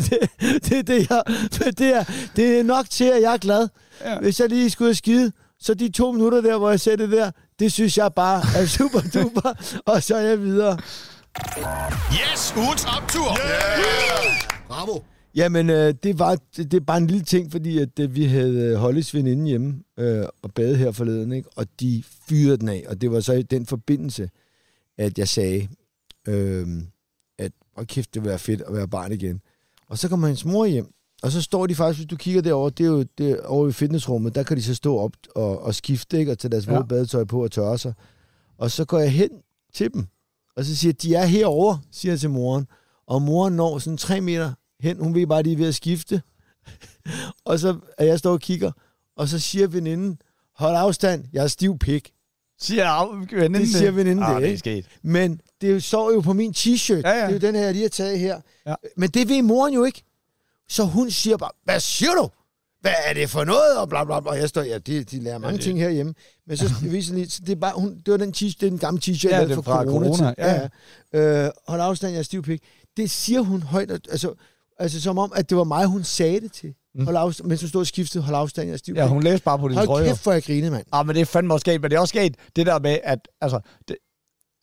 Det er nok til, at jeg er glad. Ja. Hvis jeg lige skulle skide, så de 2 minutter der, hvor jeg ser det der, det synes jeg bare er super duper, og så er jeg videre. Yes, ugens optur! Yeah! Bravo! Jamen, det er bare en lille ting, fordi at vi havde Hollys veninde hjemme og bade her forleden, ikke? Og de fyrede den af, og det var så i den forbindelse, at jeg sagde, at kæft, det vil være fedt at være barn igen. Og så kommer hendes mor hjem, og så står de faktisk, hvis du kigger derovre, det er jo det, over i fitnessrummet, der kan de så stå op og skifte, ikke? Og tage deres våde badetøj på og tørre sig. Og så går jeg hen til dem, og så siger de er herovre, siger jeg til moren. Og moren når sådan 3 meter hen, hun ved bare, de er ved at skifte. Og så er jeg står og kigger, og så siger veninden, hold afstand, jeg er stiv pik. Siger veninden det? Siger veninden det, det er sket. Men det står jo på min t-shirt. Ja. Det er jo den her, jeg lige har taget her. Ja. Men det ved moren jo ikke. Så hun siger bare, hvad siger du? Hvad er det for noget? Og bla bla bla. Og jeg står, de lærer mange ting herhjemme. Men så viser lige, så det er bare, det var den t-shirt, det er den gamle t-shirt, ja, det fra corona. Ja. Hold afstand, jeg er stiv pik. Det siger hun højt, altså som om, at det var mig, hun sagde det til. Hold afstand, mens hun stod og skiftede, hold afstand, jeg er stiv pik. Ja, hun læste bare på din trøje. Hold kæft, hvor jeg griner, mand. Men det er fandme også sket, men det er også sket, det der med, at,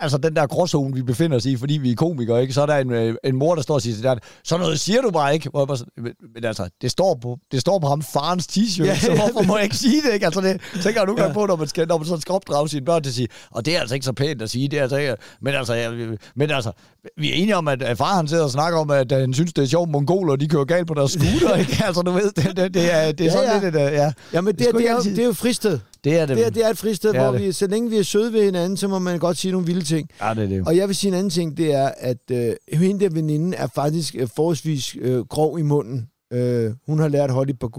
altså den der gråzone, vi befinder os i, fordi vi er komikere, ikke? Så er der en mor, der står og siger til der, så noget siger du bare ikke. Hvor jeg bare, men altså, det står på ham farens t-shirt, så hvorfor må jeg ikke sige det, ikke? Altså det tænker jeg nu gange på, når man så skal opdrage sine børn til at sige, og det er altså ikke så pænt at sige, det er altså ikke, men altså, vi er enige om, at far han sidder og snakker om, at han synes, det er sjovt, mongoler, de kører galt på deres scooter, ikke? Altså du ved, det er sådan lidt, ja. Ja, men det er jo fristed. Det er det. Det er et fristed, hvor vi, så længe vi er søde ved hinanden, så må man godt sige nogle vilde ting. Ja, det er det. Og jeg vil sige en anden ting, det er, at hende der veninde er faktisk forholdsvis grov i munden. Hun har lært at holde et par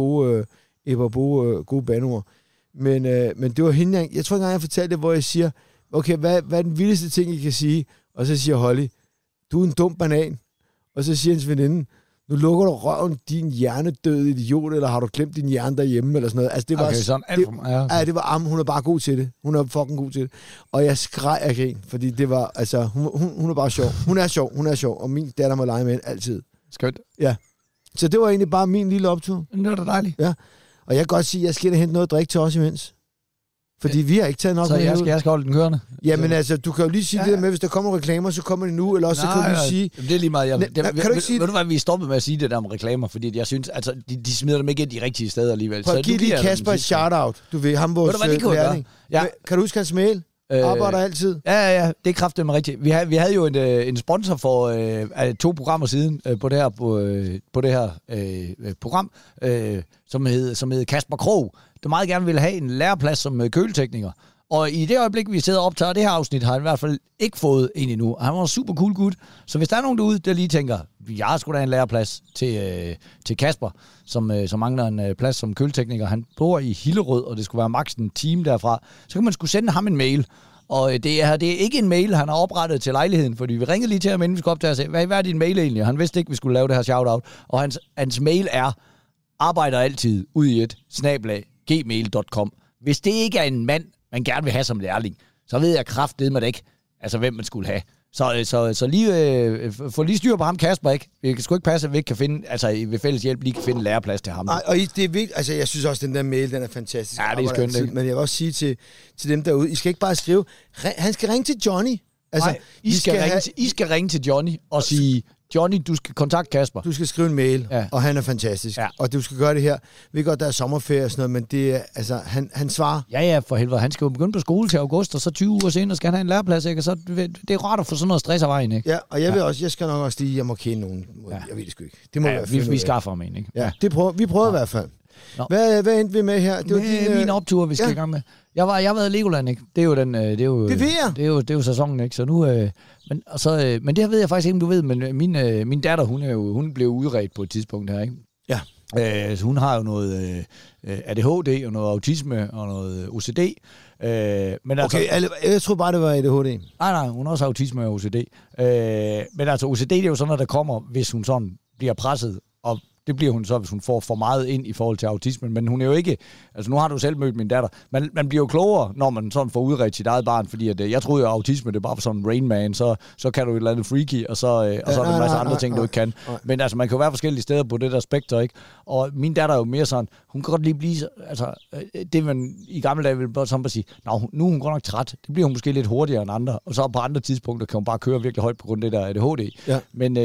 gode banord. Men det var hende, jeg tror ikke engang, jeg fortalte det, hvor jeg siger, okay, hvad er den vildeste ting, I kan sige? Og så siger Holly, du er en dum banan. Og så siger hendes veninde, nu lukker du røven, din hjernedøde idiot, eller har du glemt din hjerne derhjemme, eller sådan noget. Altså, det var, okay, sådan alt for mig. Ja, det var, hun er bare god til det. Hun er fucking god til det. Og jeg skreg af grin, fordi det var, altså, hun er bare sjov. Hun er sjov, og min datter må lege med hende altid. Skønt. Ja. Så det var egentlig bare min lille optur. Det var da dejligt. Ja. Og jeg kan godt sige, at jeg skal hente noget at drikke til os imens. Fordi vi har ikke taget nok så med jeg skal holde den kørende. Jamen altså, du kan jo lige sige det der med, hvis der kommer reklamer, så kommer det nu, eller også så kan du lige sige... Det er lige meget. Kan du ikke sige... Ved du hvad, vi er stoppet med at sige det der om reklamer, fordi jeg synes, altså, de smider dem ikke ind de rigtige steder alligevel. Prøv at give lige Kasper et shout-out. Du ved, ham vores lærling. Ja. Kan du huske hans mail? Arbejder altid. Ja, det er kraftedeme rigtigt. Vi havde jo en sponsor for 2 programmer siden på det her program, som hed Kasper Krog, der meget gerne ville have en læreplads som køletekniker. Og i det øjeblik, vi sidder og optager det her afsnit, har han i hvert fald ikke fået en endnu. Han var en super cool gut. Så hvis der er nogen derude, der lige tænker, jeg har sgu da en læreplads til Kasper, som mangler en plads som køletekniker. Han bor i Hillerød, og det skulle være maks en time derfra. Så kan man sgu sende ham en mail. Og det er ikke en mail, han har oprettet til lejligheden, fordi vi ringede lige til ham, inden vi skulle optage og sagde, hvad er din mail egentlig? Og han vidste ikke, vi skulle lave det her shout-out. Og hans mail er, arbejder altid ud i et @gmail.com. Hvis det ikke er en mand, man gerne vil have som lærling, så ved jeg kraftedeme det ikke, altså hvem man skulle have. Så lige få lige styr på ham, Kasper, ikke? Det kan sgu ikke passe, at vi ikke kan finde, altså ved fælles hjælp lige kan finde en læreplads til ham. Nej, og det er vigtigt, altså jeg synes også, den der mail, den er fantastisk. Ja, det er skønt, ikke? Men jeg vil også sige til dem derude, I skal ikke bare skrive, han skal ringe til Johnny. Altså, nej, I skal ringe til Johnny og sige, Johnny, du skal kontakte Kasper. Du skal skrive en mail, og han er fantastisk. Ja. Og du skal gøre det her. Vi ved godt, der er sommerferie og sådan noget, men det er, altså, han svarer. Ja, for helvede. Han skal jo begynde på skole til august, og så 20 uger senere skal han have en læreplads, ikke? Og så det er rart at få sådan noget stress af vejen, ikke? Ja, og jeg skal nok også lige, jeg må kende nogen. Ja. Jeg ved det sgu ikke. Det må vi skaffer ham en, ikke? Ja, vi prøver i hvert fald. Hvad endte vi med her? Det var min optur, vi skal i gang med. Jeg har været i Legoland, ikke? Det er jo den... det er jo sæsonen, ikke? Så nu... men det her ved jeg faktisk ikke, om du ved, men min datter, hun blev udredt på et tidspunkt her, ikke? Ja. Så hun har jo noget ADHD og noget autisme og noget OCD. Men altså, okay, jeg tror bare, det var ADHD. Nej, hun har også autisme og OCD. Men altså OCD, det er jo sådan noget, der kommer, hvis hun sådan bliver presset, og det bliver hun så, hvis hun får for meget ind i forhold til autismen. Men hun er jo ikke... Altså, nu har du selv mødt min datter. Man bliver jo klogere, når man sådan får udredt sit eget barn, fordi at, jeg troede jo, at autisme, det er bare for sådan en Rain Man, så kan du et eller andet freaky, og så er der en masse andre ting, du ikke kan. Men altså, man kan jo være forskellige steder på det der spektrum, ikke? Og min datter er jo mere sådan, hun kan godt lige blive... Altså, det man i gamle dage ville sådan bare sige, nu er hun godt nok træt. Det bliver hun måske lidt hurtigere end andre. Og så på andre tidspunkter kan hun bare køre virkelig højt på grund af det der ADHD. Ja.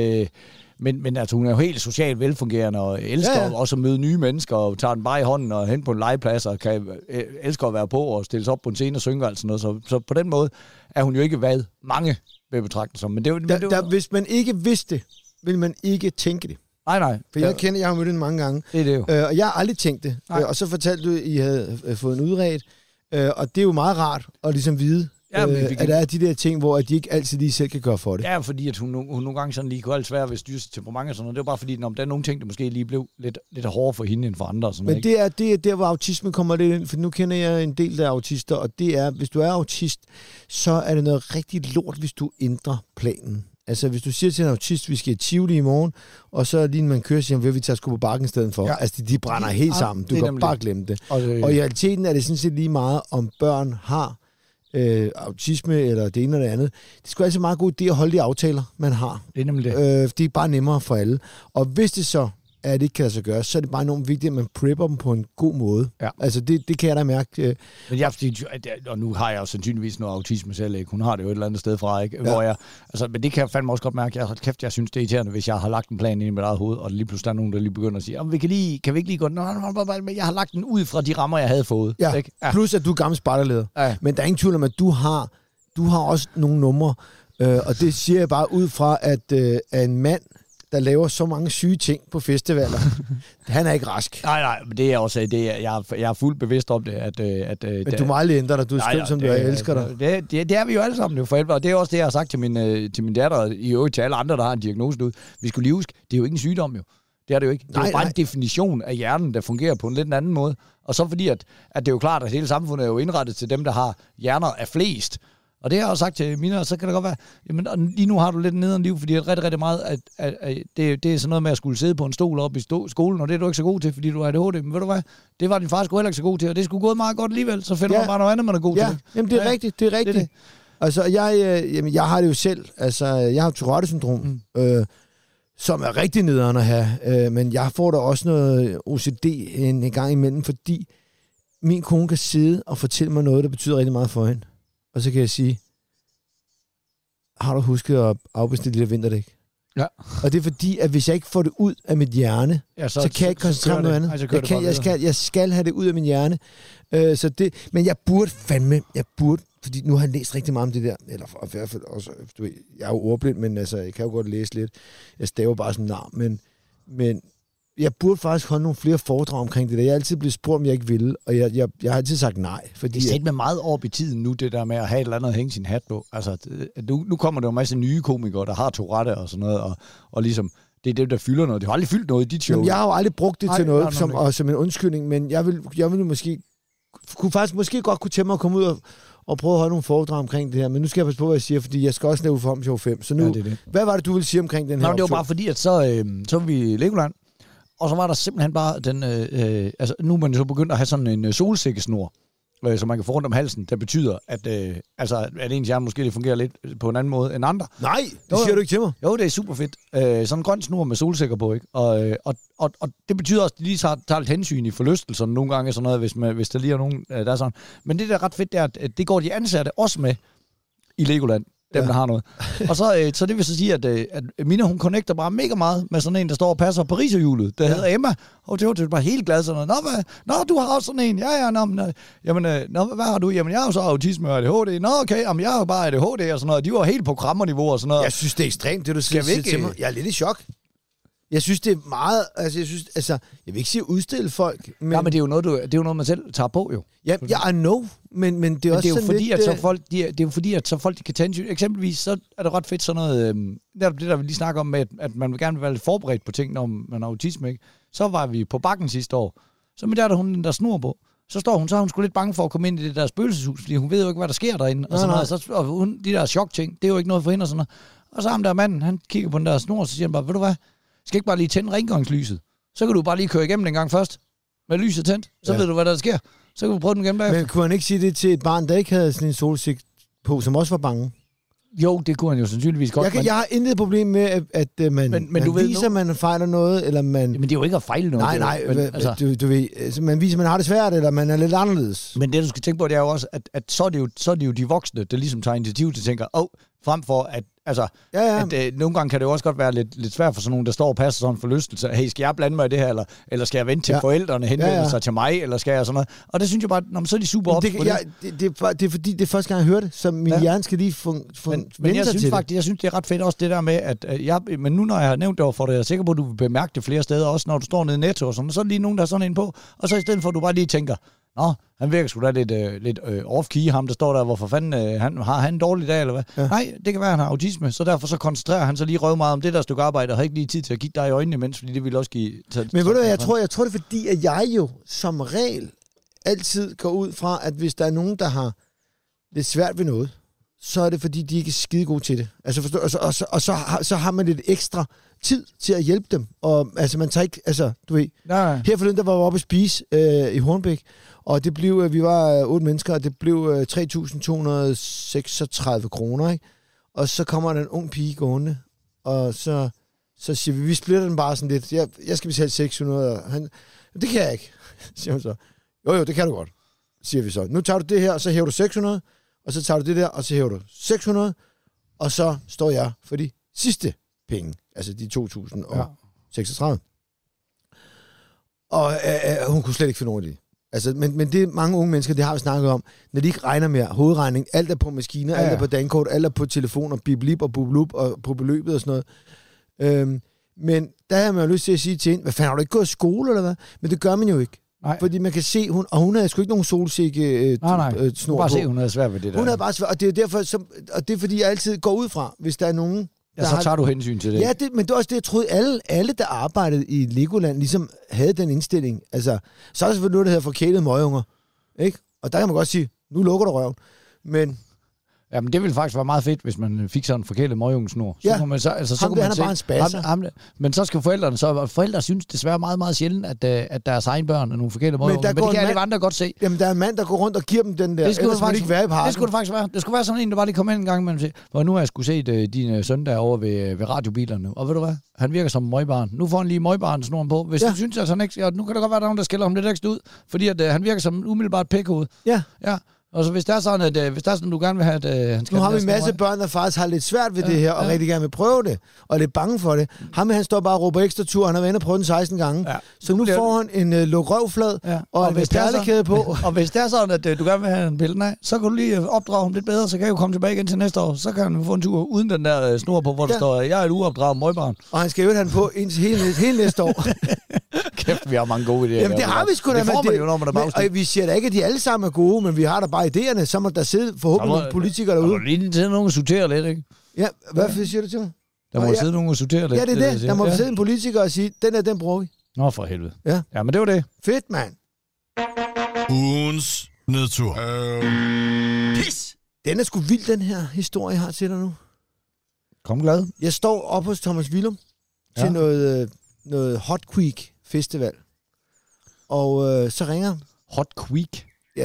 Men altså, hun er jo helt socialt velfungerende og elsker også at møde nye mennesker og tager den bare i hånden og hen på en legeplads og elsker at være på og stille sig op på en scene og synge og sådan noget. Så på den måde er hun jo ikke hvad mange vil betragte som. Men hvis man ikke vidste det, vil man ikke tænke det. Nej. For jeg har mødt hende mange gange. Det er det jo. Og jeg har aldrig tænkt det. Og så fortalte du, at I havde fået en udredt. Og det er jo meget rart at ligesom vide, at der er de der ting, hvor de ikke altid lige selv kan gøre for det. Ja, fordi at hun nogle gange sådan lige kunne alt svære ved at styre temperament og sådan noget. Det var bare fordi, der er nogle ting, der måske lige blev lidt hårdere for hende end for andre. Sådan, men det er der, hvor autisme kommer lidt ind, for nu kender jeg en del af autister, og det er, hvis du er autist, så er det noget rigtig lort, hvis du ændrer planen. Altså, hvis du siger til en autist, vi skal i Tivoli i morgen, og så lige når man kører, siger vi tager sgu på bakken i stedet for. Ja. Altså, de brænder helt sammen. Du kan bare glemme det. Og i realiteten er det sådan set lige meget, om børn har autisme eller det ene eller det andet. Det er sgu altså meget god idé at holde de aftaler, man har. Det er nemlig det. Det er bare nemmere for alle. Og hvis det så at det ikke kan lade sig gøre, så er det bare enormt vigtigt, at man prepper dem på en god måde. Ja. Altså, det kan jeg da mærke. Men og nu har jeg jo sandsynligvis noget autisme selv, ikke? Hun har det jo et eller andet sted fra, ikke? Ja. Hvor men det kan jeg fandme også godt mærke. Jeg synes, det er irriterende, hvis jeg har lagt en plan ind i mit eget hoved, og lige pludselig er nogen, der lige begynder at sige, kan vi ikke lige gå, men jeg har lagt den ud fra de rammer, jeg havde fået. Ja, ikke? Ja. Plus at du er gammel spejderleder. Ja. Men der er ingen tvivl om, at du har også nogle numre, og det siger jeg bare ud fra, at en mand, der laver så mange syge ting på festivaler, han er ikke rask. Nej, men det er også, jeg er fuldt bevidst om det. Men du må aldrig ændre dig, du er skøn, som du er, jeg elsker dig. Det er vi jo alle sammen, jo forældre, og det er også det, jeg har sagt til min datter, og i øvrigt til alle andre, der har en diagnose ud. Vi skulle lige huske, det er jo ikke en sygdom, jo. Det er det jo ikke. Det er jo bare en definition af hjernen, der fungerer på en lidt anden måde. Og så fordi, at det er jo klart, at hele samfundet er jo indrettet til dem, der har hjerner af flest. Og det har jeg også sagt til Mina, og så kan det godt være, jamen lige nu har du lidt nederen liv, fordi rigtig, rigtig meget, at det er sådan noget med at skulle sidde på en stol oppe i skolen, og det er du ikke så god til, fordi du har ADHD. Men ved du hvad, det var din far sgu heller ikke så god til, og det skulle gået meget godt alligevel, så finder man bare noget andet, man er god til. Jamen det er rigtigt, det er rigtigt. Det. Altså jeg har det jo selv, altså jeg har Tourette-syndrom, som er rigtig nederen at have, men jeg får da også noget OCD en gang imellem, fordi min kone kan sidde og fortælle mig noget, der betyder rigtig meget for hende. Og så kan jeg sige, har du husket at afbestille det der vinterdæk? Ja. Og det er fordi, at hvis jeg ikke får det ud af mit hjerne, så kan jeg ikke koncentrere mig noget andet. Jeg skal have det ud af min hjerne. Men jeg burde, fordi nu har jeg læst rigtig meget om det der, eller i hvert fald også, du ved, jeg er jo ordblind, men altså, jeg kan jo godt læse lidt. Jeg staver bare sådan men jeg burde faktisk holde nogle flere foredrag omkring det der. Jeg er altid blevet spurgt, om jeg ikke ville, og jeg har altid sagt nej. Fordi det er med meget op i tiden nu, det der med at have et eller andet at hænge sin hat på. Altså, nu kommer der jo en masse nye komikere, der har Tourette og sådan noget, og ligesom, det er det, der fylder noget. Det har aldrig fyldt noget i dit show. Jamen, jeg har jo aldrig brugt det til noget som en undskyldning, men jeg vil måske godt kunne tænke mig at komme ud og prøve at holde nogle foredrag omkring det her. Men nu skal jeg passe på, hvad jeg siger, fordi jeg skal også lave for Show 5. Så nu, hvad var det, du ville sige omkring den her? Det var bare fordi, at så var vi i Legoland, og så var der simpelthen bare den... nu er man så begyndt at have sådan en solsikkesnor, som man kan få rundt om halsen, der betyder, at ens hjerne måske fungerer lidt på en anden måde end andre. Nej, det siger du ikke til mig. Jo, det er super fedt. Sådan en grøn snor med solsikker på, ikke? Og det betyder også, at de lige tager lidt hensyn i forlystelserne nogle gange, sådan noget, hvis der lige er nogen, der er sådan. Men det der er ret fedt, det er, at det går de ansatte også med i Legoland. Dem, der har noget. Og så det vil så sige, at Mina, hun connecter bare mega meget med sådan en, der står og passer Pariserhjulet. Der hedder Emma. Og det var bare helt glad sådan noget. Nå, du har også sådan en. Ja, jamen, hvad har du? Jamen, jeg har jo så autisme og ADHD. Nå, okay, jamen, jeg har jo bare ADHD og sådan noget. De var helt på krammerniveau og sådan noget. Jeg synes, det er ekstremt, det du siger til mig. Jeg er lidt i chok. Jeg synes, det er meget... jeg vil ikke sige udstille folk, men... Ja, men det er jo noget, man selv tager på, jo. Ja, I know, men det er også sådan fordi, lidt... At så folk, det er jo fordi, at så folk de kan tage... Eksempelvis, så er det ret fedt sådan noget... det der vi lige snakker om med, at man vil gerne være lidt forberedt på ting, når man har autisme, ikke? Så var vi på Bakken sidste år. Så med hun der snor på. Så er hun sgu lidt bange for at komme ind i det der spøgelseshus, fordi hun ved jo ikke, hvad der sker derinde. Og sådan noget. Og hun, de der chokting, det er jo ikke noget for hende og sådan noget. Og så ham der manden, han kigger på den der snor, og så siger han bare, ved du hvad? Skal ikke bare lige tænde rengøringslyset? Så kan du bare lige køre igennem den gang først. Med lyset tændt. Så ved du, hvad der sker. Så kan du prøve den igen bagefter. Men kunne han ikke sige det til et barn, der ikke havde sådan en solsik på, som også var bange? Jo, det kunne han jo sandsynligvis godt. Jeg har intet problem med, at man viser, at man fejler noget, eller man... Men det er jo ikke at fejle noget. Nej, du ved, man viser, at man har det svært, eller man er lidt anderledes. Men det, du skal tænke på, det er jo også, at så er det jo de voksne, der ligesom tager initiativ til at tænke, frem for at at nogle gange kan det jo også godt være lidt svært for sådan nogen, der står og passer sådan en forlystelse. Hey, skal jeg blande mig i det her, eller skal jeg vente til forældrene henvender sig til mig, eller skal jeg sådan noget? Og det synes jeg bare, så er de super op på det. Det er fordi, det er første gang, jeg hører det, så min hjerne skal lige men jeg synes faktisk, jeg synes, det er ret fedt også det der med, at men nu når jeg har nævnt det over for dig, jeg er sikker på, at du vil bemærke det flere steder, også når du står nede i Netto og sådan, så er lige nogen, der er sådan en på, og så i stedet for, at du bare lige tænker, nå, han virker sgu da lidt off-key, ham der står der, hvorfor fanden, har han en dårlig dag, eller hvad? Ja. Nej, det kan være, han har autisme, så derfor så koncentrerer han sig lige røv meget om det der stykke arbejde, og har ikke lige tid til at kigge dig i øjnene imens, fordi det vil også give... Men ved du hvad, jeg tror det er fordi, at jeg jo som regel altid går ud fra, at hvis der er nogen, der har lidt svært ved noget, så er det fordi, de ikke er skide gode til det. Altså forstå, og så har man lidt ekstra tid til at hjælpe dem. Og altså, man tager ikke... Altså, du ved... Nej. Her forleden, der var vi oppe at spise i Hornbæk, og det blev... Vi var 8 mennesker, og det blev 3.236 kroner, ikke? Og så kommer der en ung pige gående, og så Så siger vi splitter den bare sådan lidt. Jeg skal betale 600, og han, det kan jeg ikke, siger hun så. Jo, det kan du godt, siger vi så. Nu tager du det her, og så hæver du 600, og så tager du det der, og så hæver du 600, og så står jeg for de sidste penge, altså de 2036. Og hun kunne slet ikke finde over det. Altså, men det mange unge mennesker, det har vi snakket om, når de ikke regner mere hovedregning, alt er på maskiner, alt er på dankort, alt er på telefoner, biblip og bublup og på beløbet og sådan noget. Men der har man jo lyst til at sige til hende, hvad fanden, har du ikke gået i skole eller hvad? Men det gør man jo ikke. Nej. Fordi man kan se, hun havde sgu ikke nogen solsikke-snor på. Bare se, hun havde svært ved det der. Hun havde bare svært, og det er derfor, og det er fordi, jeg altid går ud fra, hvis der er nogen... Ja, så tager du hensyn til det. Ja, men det er også det, jeg troede, alle der arbejdede i Legoland, ligesom havde den indstilling. Altså, så er der selvfølgelig noget, der hedder forkælede møgunger, ikke? Og der kan man godt sige, nu lukker du røven. Men... Jamen, det ville faktisk være meget fedt, hvis man fik sådan en forkælet møgungesnor. Så ja, kunne man så, altså, så kunne man se, bare en spasser. Men så skal forældre synes desværre meget, meget sjældent, at deres egen børn er nogle forkælede møgunger. Men det kan alle andre godt se. Jamen, der er en mand, der går rundt og giver dem den der. Det skulle faktisk ikke være i parken. Det skulle det faktisk være. Det skulle være sådan en, der bare lige kom ind en gang imellem og sige, hvor nu har jeg sgu set din søn derovre ved radiobilerne. Og ved du hvad? Han virker som møgbarn. Nu får han lige møgbarn-snoren på. Hvis du synes, at han ikke... Ja, nu kan det godt være, der er nogen, der skiller ham lidt ekstra ud. Fordi at, han virker som umiddelbart pækhoved. Ja. Og så hvis der er sådan, du gerne vil have, at han skal... Nu har vi en masse børn, der faktisk har lidt svært ved det her, og rigtig gerne vil prøve det, og er lidt bange for det. Han står bare og råber ekstra tur, han har været inde og prøvet den 16 gange. Ja. Så nu får han en lukrøvflad, og en perlekæde på. Og hvis det er sådan, at du gerne vil have en billede af, så kan du lige opdrage ham lidt bedre, så kan jeg jo komme tilbage igen til næste år. Så kan han få en tur uden den der snor på, hvor der står, jeg er et uopdraget møgbarn. Og han skal jo have den på indtil hele næste år. Kæft, vi har mange gode idéer. Jamen det har vi sgu da. Det får man jo, når man er bagstået. Og vi siger da ikke, at de alle sammen er gode, men vi har da bare idéerne, så må der sidde forhåbentlig nogle politikere derude. Der må lige sidde nogen og sortere lidt, ikke? Ja, hvad siger du til mig? Der må sidde nogen og sortere lidt. Ja, det er det. Der må sidde en politiker og sige, den bruger vi. Nå, for helvede. Ja, men det var det. Fedt, mand. Ugens nedtur. Pis! Den er sgu vild, den her historie, jeg har til dig nu. Kom glad. Jeg står op hos Thomas Willum til noget Hot Creek Festival. Og så ringer... Hot Creek? Ja,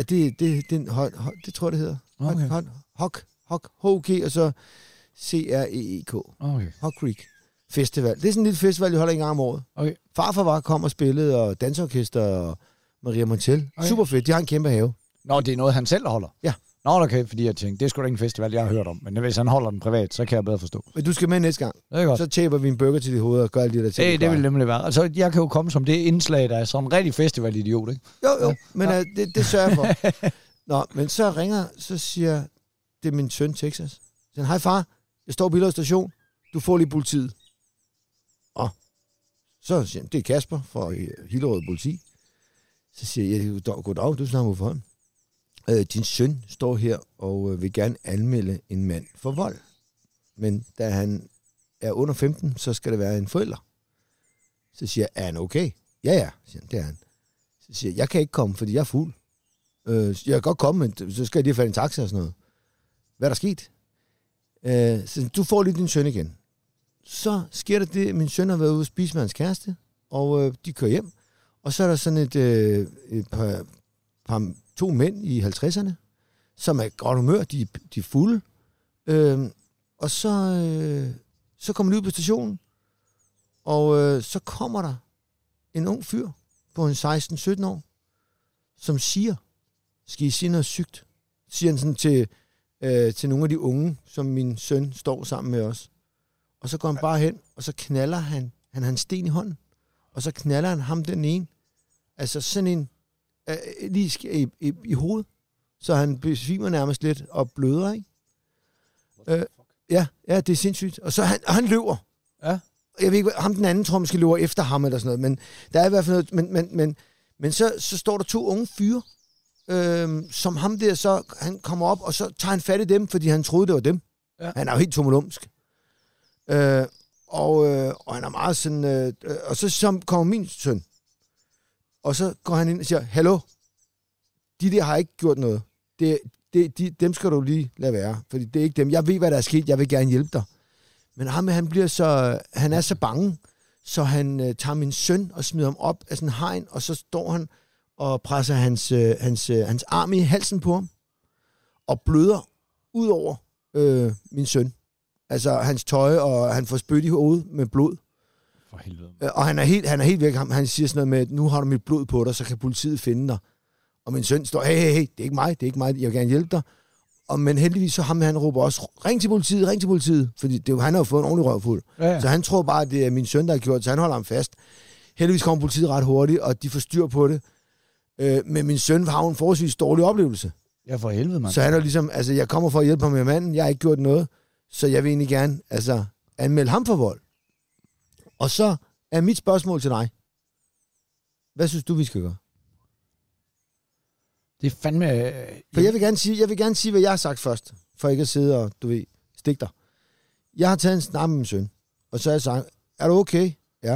det tror jeg, det hedder. Okay. HOK, og så CREEK. Okay. Hot Creek Festival. Det er sådan en lille festival, vi holder en gang om året. Okay. Farfar kom og spillede, og dansorkester og Maria Montel. Okay. Super fedt, de har en kæmpe have. Nå, det er noget, han selv holder? Ja. Nå, okay, fordi jeg tænkte, det er sgu da ikke en festival, jeg har hørt om. Men hvis han holder den privat, så kan jeg bedre forstå. Men du skal med næste gang. Det er godt. Så taber vi en burger til dit hoved og gør alle de der ting. Det vil nemlig være. Altså, jeg kan jo komme som det indslag, der er sådan en rigtig festival-idiot, ikke? Jo, men det sørger jeg for. Nå, men så siger det er min søn Texas. Så siger, hej far, jeg står på Hillerød station, du får lige politiet. Og så siger han, det er Kasper fra Hillerød politi. Så siger jeg, goddag, du snakker for ham. Din søn står her og vil gerne anmelde en mand for vold. Men da han er under 15, så skal det være en forælder. Så siger jeg, er han okay? Ja, siger han, det er han. Så siger jeg kan ikke komme, fordi jeg er fuld. Jeg kan godt komme, men så skal jeg lige falde en taxa og sådan noget. Hvad er der sket? Så du får lige din søn igen. Så sker der det, min søn har været ude at spise med hans kæreste, og de kører hjem. Og så er der sådan et par to mænd i 50'erne, som er godt humør, de er fulde. Og så kommer de ud på stationen, og så kommer der en ung fyr på en 16-17 år, som siger, skal I sige noget sygt? Siger han sådan til nogle af de unge, som min søn står sammen med os. Og så går han bare hen, og så knaller han har en sten i hånden, og så knaller han ham den ene. Altså sådan en, lige i hovedet, så han besvimer nærmest lidt og bløder, ikke? Ja, det er sindssygt. Og så han løber. Ja. Jeg ved ikke, ham den anden tror måske løber efter ham eller sådan noget, men der er i hvert fald noget, men så står der to unge fyre, som ham der, så han kommer op, og så tager han fat i dem, fordi han troede, det var dem. Ja. Han er jo helt tommelumsk. Og han er meget sådan, og så kommer min søn, og så går han ind og siger, hallo, de der har ikke gjort noget. Dem skal du lige lade være, fordi det er ikke dem. Jeg ved, hvad der er sket, jeg vil gerne hjælpe dig. Men han er så bange, så han tager min søn og smider ham op af sådan en hegn, og så står han og presser hans arm i halsen på ham, og bløder ud over min søn. Altså hans tøj, og han får spyt i hovedet med blod. For helvede. Og han er helt væk. Han siger sådan noget med, at nu har du mit blod på dig, så kan politiet finde dig. Og min søn står, hey, det er ikke mig, jeg vil gerne hjælpe dig. Men heldigvis så han råber også, ring til politiet, fordi han har jo fået en ordentlig røvfuld. Ja. Så han tror bare, at det er min søn, der har gjort, så han holder ham fast. Heldigvis kommer politiet ret hurtigt, og de får styr på det. Men min søn har en forholdsvis dårlig oplevelse. Ja, for helvede, mand. Så han er ligesom, altså jeg kommer for at hjælpe ham med manden, jeg har ikke gjort noget, så jeg vil egentlig gerne anmelde ham for vold. Og så er mit spørgsmål til dig. Hvad synes du, vi skal gøre? Det er fandme... For jeg vil gerne sige, hvad jeg har sagt først, for ikke at sidde og, stikke dig. Jeg har taget en snak med min søn, og så har jeg sagt, er du okay? Ja.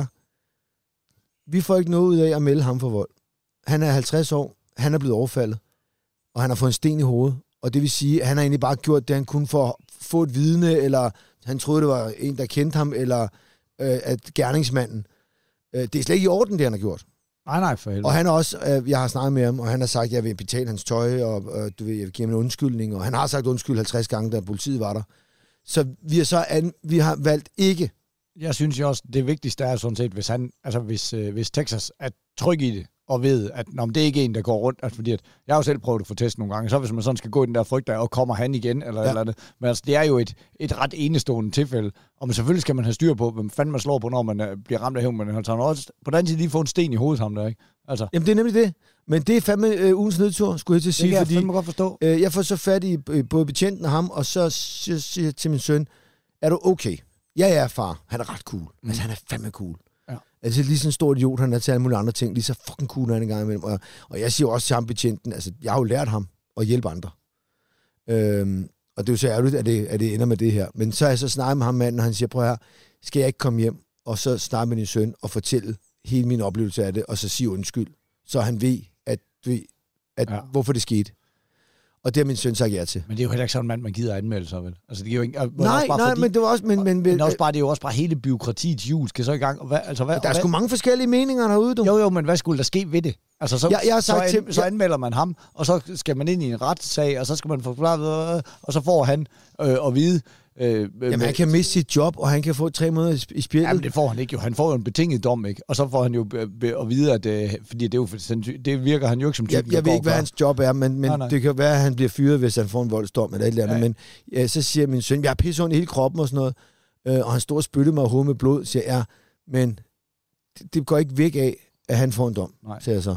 Vi får ikke noget ud af at melde ham for vold. Han er 50 år, han er blevet overfaldet, og han har fået en sten i hovedet. Og det vil sige, at han har egentlig bare gjort det, han kunne for at få et vidne, eller han troede, det var en, der kendte ham, eller at gerningsmanden. Det er slet ikke i orden, det han har gjort. Nej, for helvede. Og han er også, jeg har snakket med ham, og han har sagt, at jeg vil betale hans tøj, og jeg vil give ham en undskyldning, og han har sagt undskyld 50 gange, da politiet var der. Så vi har valgt ikke. Jeg synes jo også, det vigtigste er sådan set, hvis Texas er tryg i det, og ved, at det er ikke en, der går rundt, altså fordi jeg har jo selv prøvet at få test nogle gange, så hvis man sådan skal gå i den der frygt der, og kommer han igen, eller andet. Men altså, det er jo et ret enestående tilfælde, og selvfølgelig skal man have styr på, hvem fanden man slår på, når man bliver ramt af hævn, men han tager også på den side lige få en sten i hovedet ham der, ikke? Altså. Jamen det er nemlig det, men det er fandme ugens nedtur, skulle jeg til at sige, fordi jeg godt forstå. Jeg får så fat i både betjenten og ham, og så siger jeg til min søn, er du okay? Ja, far, han er ret cool. Altså, han er fandme cool. Ja. Altså, lige sådan en stor idiot, han er til alle mulige andre ting, lige så fucking cool, han en gang imellem. Og jeg siger også til ham, betjenten, altså, jeg har jo lært ham at hjælpe andre. Og det er jo så ærgerligt, at det ender med det her. Men så har jeg så snakket med ham manden, og han siger, prøv her, skal jeg ikke komme hjem, og så snakke med din søn, og fortælle hele min oplevelse af det, og så sige undskyld. Så han ved, hvorfor det skete. Og det har min søn sagt ja til. Men det er jo heller ikke sådan en mand, man gider at anmelde sig, vel? Altså, det er jo ikke... Nej, men det var også... Men også bare, det er jo også bare hele byråkratiets hjul skal så i gang. Der er sgu mange forskellige meninger derude, du. Jo, men hvad skulle der ske ved det? Altså, så anmelder man ham, og så skal man ind i en retssag, og så skal man forklare, og så får han at vide... Jamen, han kan miste sit job, og han kan få 3 måneder i spjældet. Jamen, det får han ikke jo. Han får jo en betinget dom, ikke? Og så får han jo at vide, at... fordi det virker han jo ikke som typen, jeg ved ikke, hvad hans job er, men nej. Det kan være, at han bliver fyret, hvis han får en voldsdom eller et eller andet. Men så siger min søn, jeg har pisseondt i hele kroppen og sådan noget, og han står og spytter mig i hovedet med blod, siger men det går ikke væk af, at han får en dom, siger jeg så.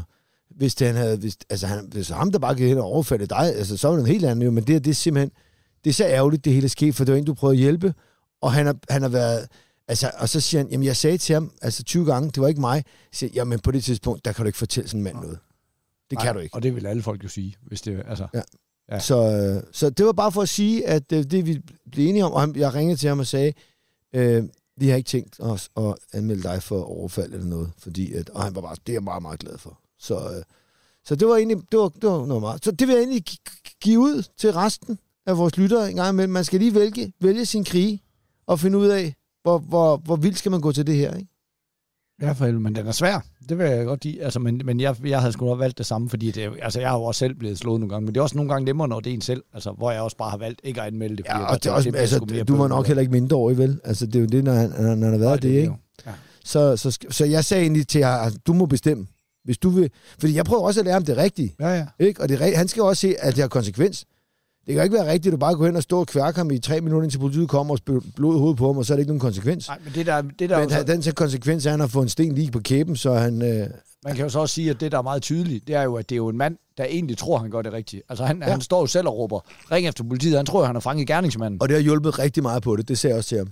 Hvis ham, der bare gik hen og overfaldet dig, altså, så var det en helt anden, men det er simpelthen... Det er så ærgerligt, det hele er sket, for det var en, du prøvede at hjælpe, og han har været... Altså, og så siger han, jamen jeg sagde til ham, 20 gange, det var ikke mig. Jeg siger, jamen på det tidspunkt, der kan du ikke fortælle sådan en mand noget. Det kan du ikke. Og det vil alle folk jo sige, hvis det... Altså, ja. Så det var bare for at sige, at det vi blev enige om, og jeg ringede til ham og sagde, vi har ikke tænkt os at anmelde dig for overfald eller noget, fordi og han var bare, det er jeg meget, meget glad for. Så det var egentlig, det var noget meget. Så det vil jeg egentlig give ud til resten af vores lyttere en gang imellem. Man skal lige vælge sin krige og finde ud af, hvor vildt skal man gå til det her, ikke? Ja, for helvede, men den er svær. Det vil jeg godt lide. Altså, men jeg havde sgu nok valgt det samme, fordi det, altså, jeg har jo også selv blevet slået nogle gange, men det er også nogle gange nemmere, når det er en selv, altså, hvor jeg også bare har valgt ikke at anmelde det. Ja, og det er også, altså, du var nok heller ikke mindreårig, vel? Altså, det er jo det, når han har været det, ikke? Ja. Så jeg sagde egentlig til jer, altså, du må bestemme, hvis du vil. Fordi jeg prøver også at lære ham det rigtige. Ja. Ikke? Og han skal også se, at det har konsekvens. Det kan ikke være rigtigt, at du bare går hen og står og kværker ham i 3 minutter, indtil politiet kommer og spiller blod i hovedet på ham, og så er det ikke nogen konsekvens. Nej, men det der men så... den konsekvens er, at han har fået en sten lige på kæben, så han... Man kan jo så også sige, at det, der er meget tydeligt, det er jo, at det er jo en mand, der egentlig tror, han gør det rigtigt. Altså, han står jo selv og råber, ring efter politiet, han tror, han har fanget gerningsmanden. Og det har hjulpet rigtig meget på det, det ser jeg også til ham.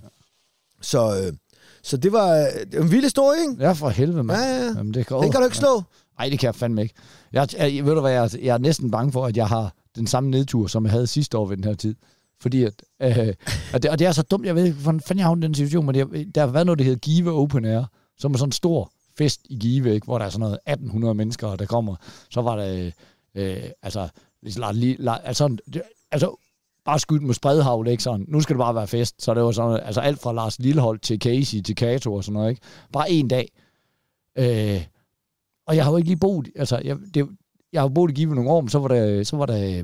Så det var en vild historie, ikke? Ja, for helvede, mand. Ja. Jamen, den kan du ikke slå. Nej, det kan jeg fandme ikke. Ved du hvad, jeg er næsten bange for, at jeg har den samme nedtur, som jeg havde sidste år ved den her tid. Fordi og det er så dumt, jeg ved ikke, hvordan fanden jeg havnet i den situation, men der har været noget, der hedder Give Open Air, som er sådan en stor fest i Give, ikke? Hvor der er sådan noget 1800 mennesker, der kommer. Så var der, bare skudt med spredhavl, ikke sådan. Nu skal det bare være fest. Så det var sådan, altså alt fra Lars Lillehold til Casey til Kato og sådan noget, ikke? Bare en dag. Og jeg har jo ikke lige boet, altså, jeg har boet i Give nogle år, men så var der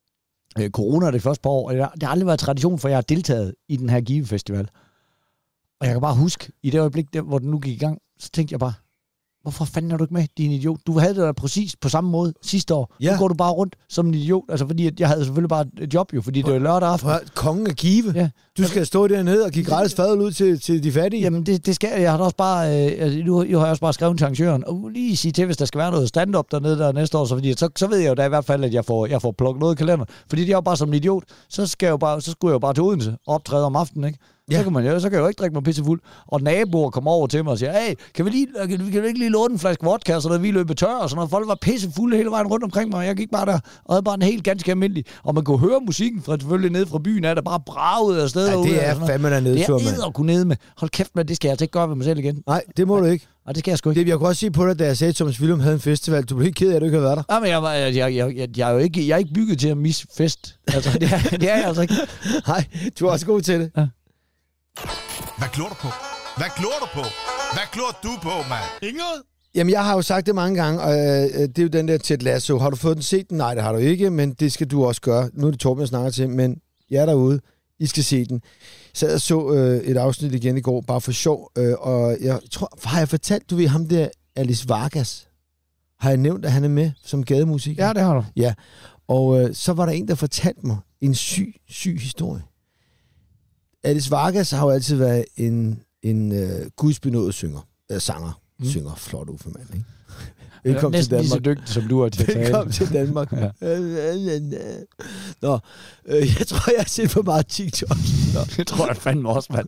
corona det første par år, og det har aldrig været tradition for, at jeg har deltaget i den her Give-festival. Og jeg kan bare huske, i det øjeblik, hvor den nu gik i gang, så tænkte jeg bare, hvorfor fanden er du ikke med, din idiot? Du havde det da præcis på samme måde sidste år. Ja. Nu går du bare rundt som en idiot. Altså, fordi at jeg havde selvfølgelig bare et job jo, fordi det var lørdag aften. Kongen af Give. Ja. Du skal stå dernede og give gratis fadøl ud til de fattige. Jamen, det skal jeg. Har også bare, nu har jeg også bare skrevet til arrangøren, og lige sige til, hvis der skal være noget stand-up dernede der næste år, så ved jeg jo da i hvert fald, at jeg får plukket noget i kalender. Fordi det er jo bare som en idiot. Så skulle jeg jo bare til Odense og optræde om aftenen, ikke? Ja. Så kan jeg jo ikke drikke mig pissefuld. Og naboer kommer over til mig og siger, hey, kan vi ikke lige låne en flaske vodka, og sådan noget, vi løber tør, og sådan noget. Folk var pissefulde hele vejen rundt omkring mig, og jeg gik bare der, og havde bare en helt ganske almindelig. Og man kunne høre musikken selvfølgelig nede fra byen, der bare bragede afsted. Ja, det er fandme dernede, tur, mand. Det er at kunne nede med. Hold kæft, man, det skal jeg altså ikke gøre ved mig selv igen. Nej, det må du ikke. Og det skal jeg sgu ikke. Jeg kunne også sige på dig, da jeg sagde, at Thomas Willum havde en festival. Du blev helt ked af, at du ikke havde været der. Ja, men jeg er ikke bygget til at misse fest. Altså, det er jeg altså ikke. Nej, du er også god til det. Ja. Hvad glor du på? Hvad glor du på? Hvad glor du på, mand? Inget? Jamen, jeg har jo sagt det mange gange, og det er jo den der Ted Lasso. Har du fået den set? Nej, det har du ikke, men det skal du også gøre. Nu er det Torben, jeg snakker til, men jeg er derude. I skal se den. Så jeg så et afsnit igen i går, bare for sjov, og jeg tror, har jeg fortalt, du ved, ham der Alice Vargas? Har jeg nævnt, at han er med som gademusiker? Ja, det har du. Ja, og så var der en, der fortalte mig en syg historie. Alice Vargas har jo altid været en gudsbenådet sanger. Synger flot ud for mand, ikke? Velkommen til Danmark. Næsten lige så dygtig, som du er til at tale. Velkommen til Danmark. Ja. Nå, jeg tror, jeg har set for meget TikTok. Det tror jeg fandme også, mand.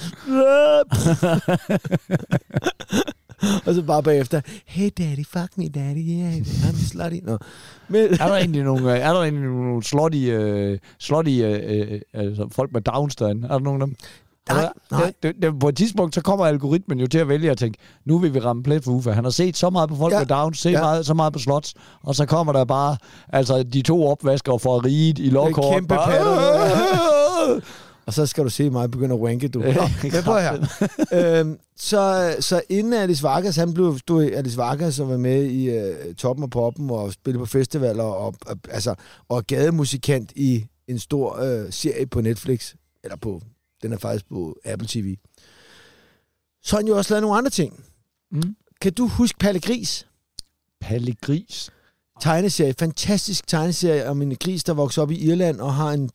Og så bare bagefter, hey daddy, fuck me daddy, yeah, I'm slutty. No. Men er der egentlig nogle slutty altså folk med Downs derinde? Er der nogen af dem? Nej. På et tidspunkt, så kommer algoritmen jo til at vælge at tænke, nu vil vi ramme plet for Uffe. Han har set så meget på folk med Downs, så meget på slots, og så kommer der bare altså de 2 opvaskere fra riget i lovkort. Kæmpe patter. Og så skal du se mig begynde at wanke, du. Prøv her. Så inden Alice Vargas, han blev Alice Vargas, som var med i Toppen og Poppen og spillede på festivaler og gademusikant i en stor serie på Netflix, eller på, den er faktisk på Apple TV. Så har han jo også lavet nogle andre ting. Kan du huske Palle Gris? Palle Gris? Tegneserie, fantastisk tegneserie om en gris, der vokser op i Irland og har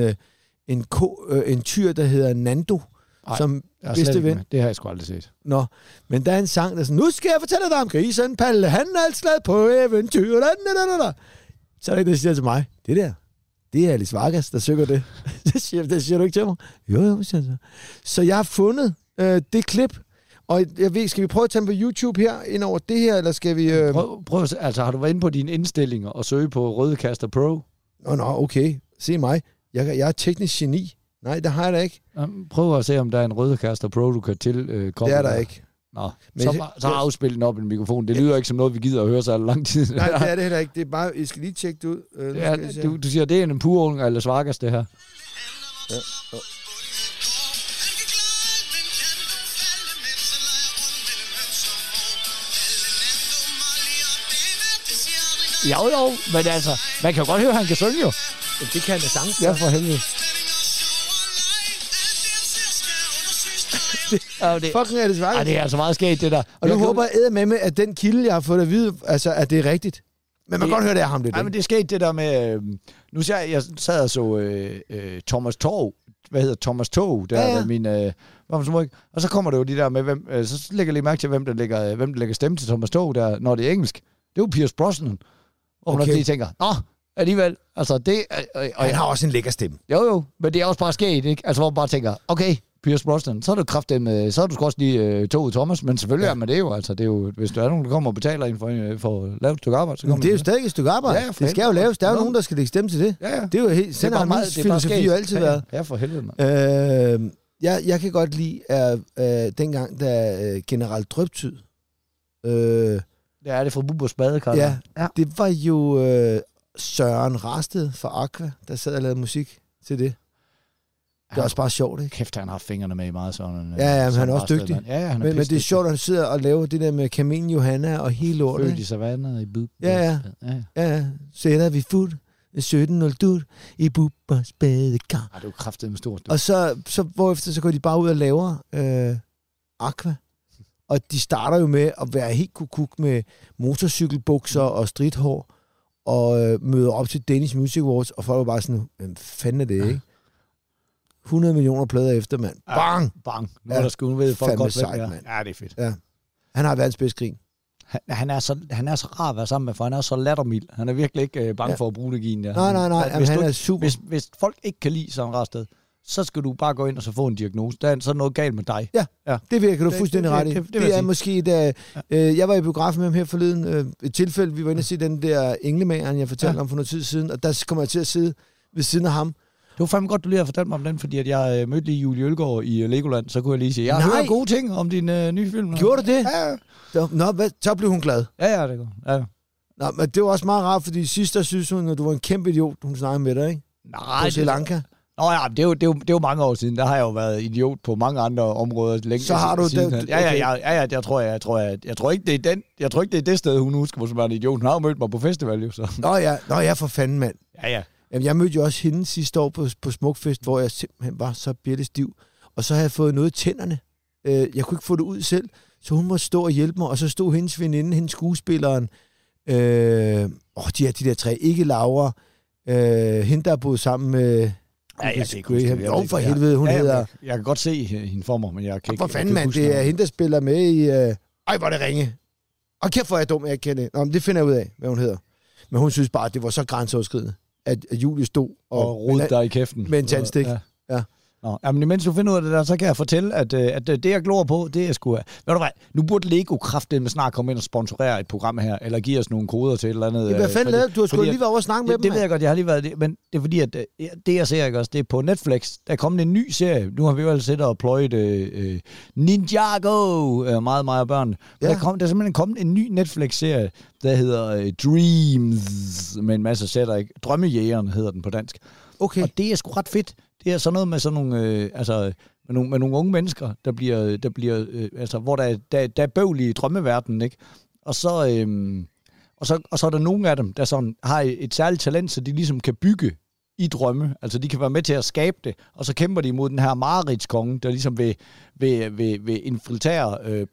en tyr, der hedder Nando, som bedste ven. Det har jeg sgu aldrig set. Nå, men der er en sang, der er sådan, nu skal jeg fortælle dig om grisen Palle, han er altid glad på eventyr. Så er det, der siger til mig, det er Alice Vargas, der synger det. Det siger du ikke til mig? Jo, siger så. Så jeg har fundet det klip, og jeg ved, skal vi prøve at tage på YouTube her, ind over det her, eller skal vi... Prøv altså, har du været inde på dine indstillinger og søge på Rødekaster Pro? Nå, okay. Se mig. Jeg er teknisk geni. Nej, det har jeg da ikke. Prøv at se, om der er en Rødekaster Pro, du kan tilkoble. Det er der ikke. Nå, så afspil den op i en mikrofon. Det lyder ikke som noget, vi gider at høre så lang tid. Nej, det er det heller ikke. Det er bare, I skal lige tjekke det ud. Ja, du siger, det er en purunge eller Vargas, det her. Ja. Jo, men altså, man kan jo godt høre, at han kan synge jo. Det kan han da sagtens. Ja, for helvede. Fucking er det svært. Det er altså meget skægt, det der. Og nu håber jeg med, at den kilde, jeg har fået at vide, altså, at det er rigtigt. Men man kan godt høre, det er ham lidt. Ja, men det er skægt, det der med... Nu siger jeg sad og så Thomas Torv. Hvad hedder Thomas Tog? Der er min... og så kommer det jo de der med, hvem... så lægger jeg lige mærke til, hvem der lægger stemme til Thomas Tog, der, når det er engelsk. Det er jo Pierce Brosnan. Og man lige tænker, alligevel, altså det... han har også en lækker stemme. Jo, men det er også bare sket, ikke? Altså hvor man bare tænker, okay, Pierce Brosnan, så er du kraftedeme, så er du sgu også lige toget Thomas, men selvfølgelig er man det jo, altså det er jo, hvis der er nogen, der kommer og betaler en for at lave et stykke arbejde, så kommer det er jo stadig et stykke arbejde. Ja, det skal jo laves, der er jo nogen, der skal lægge stemme til det. Ja. Det er jo helt, sådan har min filosofi jo altid været. Ja, for helvede, mand. Jeg kan godt lide, dengang, da General Drøbtyd... Ja, det er fra Bubers Badekar. Ja, det var jo Søren Rasted fra Aqua, der sad og lavede musik til det. Det er også bare sjovt, ikke? Kæft, han har fingrene med i meget sådan... Ja, men han er også dygtig. Ja, han er men det er sjovt, at han sidder og laver det der med Kamelen Johanna og hele lortet. Født i savannen i byd. Ja. Sætter vi fod 17.02 i Bubbers badekar. Ej, det er jo kraftedeme stort. Og så hvorefter så går de bare ud og laver Aqua. Og de starter jo med at være helt kukuk med motorcykelbukser og stridthår, og møder op til Danish Music Awards, og folk var bare sådan, hvem fanden er det, ikke? 100 millioner plader efter, mand. Bang! Bang. Nu er der sgu, nu ved folk godt, hvem det er. Ja, det er fedt. Ja. Han har verdens bedste grin. Han er så rar at være sammen med, for han er så lattermild. Han er virkelig ikke bange for at bruge det gin der. Nej. Jamen, han er super. Hvis folk ikke kan lide sådan en rar sted, så skal du bare gå ind og så få en diagnose. Der er så noget galt med dig. Ja. Det virker du fuldstændig ret i. Det er måske, da jeg var i biografen med ham her forleden, et tilfælde, vi var inde og se den der Englemageren, jeg fortalte om for noget tid siden, og der kommer jeg til at sidde ved siden af ham. Det var fandme godt, du lige har fortalt mig om den, fordi at jeg mødte lige Julie Ølgaard i Legoland, så kunne jeg lige sige, jeg har hørt gode ting om din nye film. Gjorde du det? Ja. Nå, så blev hun glad. Ja, det går. Ja. Nå, men det var også meget rart, fordi sidst der synes hun, at du var en kæmpe idiot, hun snakkede med dig, ikke? Nej, på Sri Lanka. Nå ja, det er jo mange år siden. Der har jeg jo været idiot på mange andre områder længe. Så har du det. Okay. Ja, jeg tror ikke det er det sted hun husker, hvor hun var en idiot. Hun har jo mødt mig på festival jo så. Nå ja, for fanden, mand. Ja. Jamen, jeg mødte jo også hende sidste år på Smukfest, hvor jeg simpelthen var så bjættestiv. Og så havde jeg fået noget i tænderne. Jeg kunne ikke få det ud selv, så hun måtte stå og hjælpe mig. Og så stod hendes veninde, hendes skuespilleren. De der tre, ikke Laura. Hende, der boede sammen med... Jeg kan ikke jo, for helvede, hun hedder... Jeg kan godt se hende for mig, men jeg kan ikke... For fanden, mand, det er hende, der spiller med i... hvor er det ringe. Og kæft, hvor er jeg dum, jeg ikke kender det. Nå, men det finder jeg ud af, hvad hun hedder. Men hun synes bare, at det var så grænseoverskridende, at Julie stod og rodede dig i kæften. Med en tandstik. Ja. Nå, jamen, imens du finder ud af det der, så kan jeg fortælle, at det, jeg glor på, det er sgu... Ved du hvad, nu burde Lego kraftedeme snart komme ind og sponsorere et program her, eller give os nogle koder til et eller andet. Hvad fanden lavede du? Har sgu lige været over at snakke med dem. Det ved jeg godt, jeg har lige været det, men det er fordi, at det jeg ser ikke også, det er på Netflix. Der er kommet en ny serie. Nu har vi jo altså set og pløjet Ninjago, meget af børn. Ja. Der er simpelthen kommet en ny Netflix-serie, der hedder Dreams, med en masse sætter, ikke? Drømmejægeren hedder den på dansk. Okay. Og det er sgu ret fedt. Det er sådan noget med sådan nogle, med nogle unge mennesker, der bliver hvor der er bøvl i drømmeverdenen, ikke? Og så er der nogle af dem, der sådan har et særligt talent, så de ligesom kan bygge i drømme. Altså de kan være med til at skabe det, og så kæmper de imod den her mareridtskonge, der ligesom vil infiltrere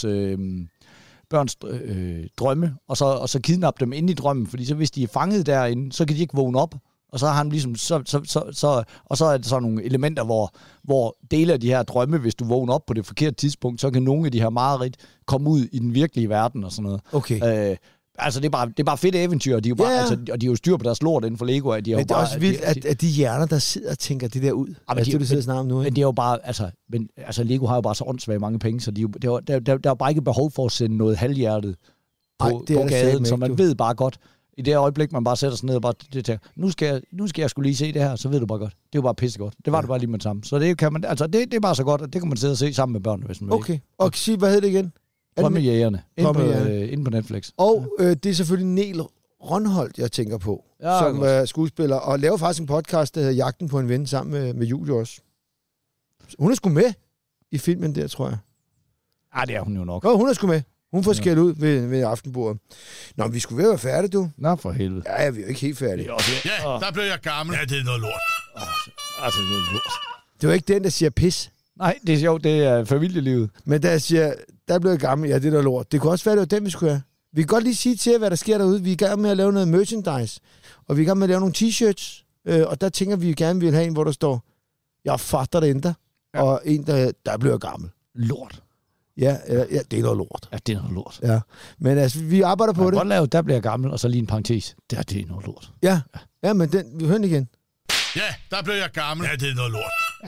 børns drømme, og så kidnappe dem inde i drømmen, fordi så hvis de er fanget derinde, så kan de ikke vågne op. Og så har han ligesom, og så er det sådan nogle elementer, hvor dele af de her drømme, hvis du vågner op på det forkerte tidspunkt, så kan nogle af de her mareridt komme ud i den virkelige verden og sådan noget. Okay. Altså, det er bare fedt eventyr, og de er jo bare, og de er jo styr på deres lort inden for Lego. Men det er også vildt, at de hjerner, der sidder og tænker det der ud. Det du sidder snart om nu, ikke? Men det er jo bare, Lego har jo bare så åndssvagt mange penge, så der er bare ikke behov for at sende noget halvhjertet på gaden, så man ved bare godt, i det øjeblik, man bare sætter sig ned og bare tænker, nu skal jeg skulle lige se det her, så ved du bare godt. Det er jo bare pissegodt. Det var det bare lige med det samme. Så det kan man, altså det er bare så godt, at det kan man sidde og se sammen med børnene, hvis man vil. Okay. Og sig, hvad hedder det igen? Drømmejægerne. Inde på Netflix. Og det er selvfølgelig Niel Rønholdt, jeg tænker på, som er skuespiller, og laver faktisk en podcast, der hedder Jagten på en ven, sammen med Julie også. Hun er sgu med i filmen der, tror jeg. Ah, det er hun jo nok. Hun er sgu med. Hun får skældt ud ved aftenbordet. Nå, vi skulle være færdige, du. Nå, for helvede. Ja, vi er jo ikke helt færdige. Ja, der blev jeg gammel. Ja, det er noget lort. Altså, noget lort. Det var ikke den, der siger pis. Nej, det er sjovt, det er familielivet. Men der siger, der blev jeg gammel, ja, det er noget lort. Det kunne også være, det var den, vi skulle have. Vi kan godt lige sige til jer, hvad der sker derude. Vi er i gang med at lave noget merchandise, og vi er i gang med at lave nogle t-shirts, og der tænker vi gerne, vi vil have en, hvor der står, jeg fatter det endda, og en, der blev jeg gammel. Lort. Ja, det er noget lort. Ja, det er noget lort. Ja, men altså, vi arbejder på det. Godt lave, der bliver jeg gammel, og så lige en parentes. Det er noget lort. Ja, men vi hører den igen. Ja, der blev jeg gammel. Ja, det er noget lort.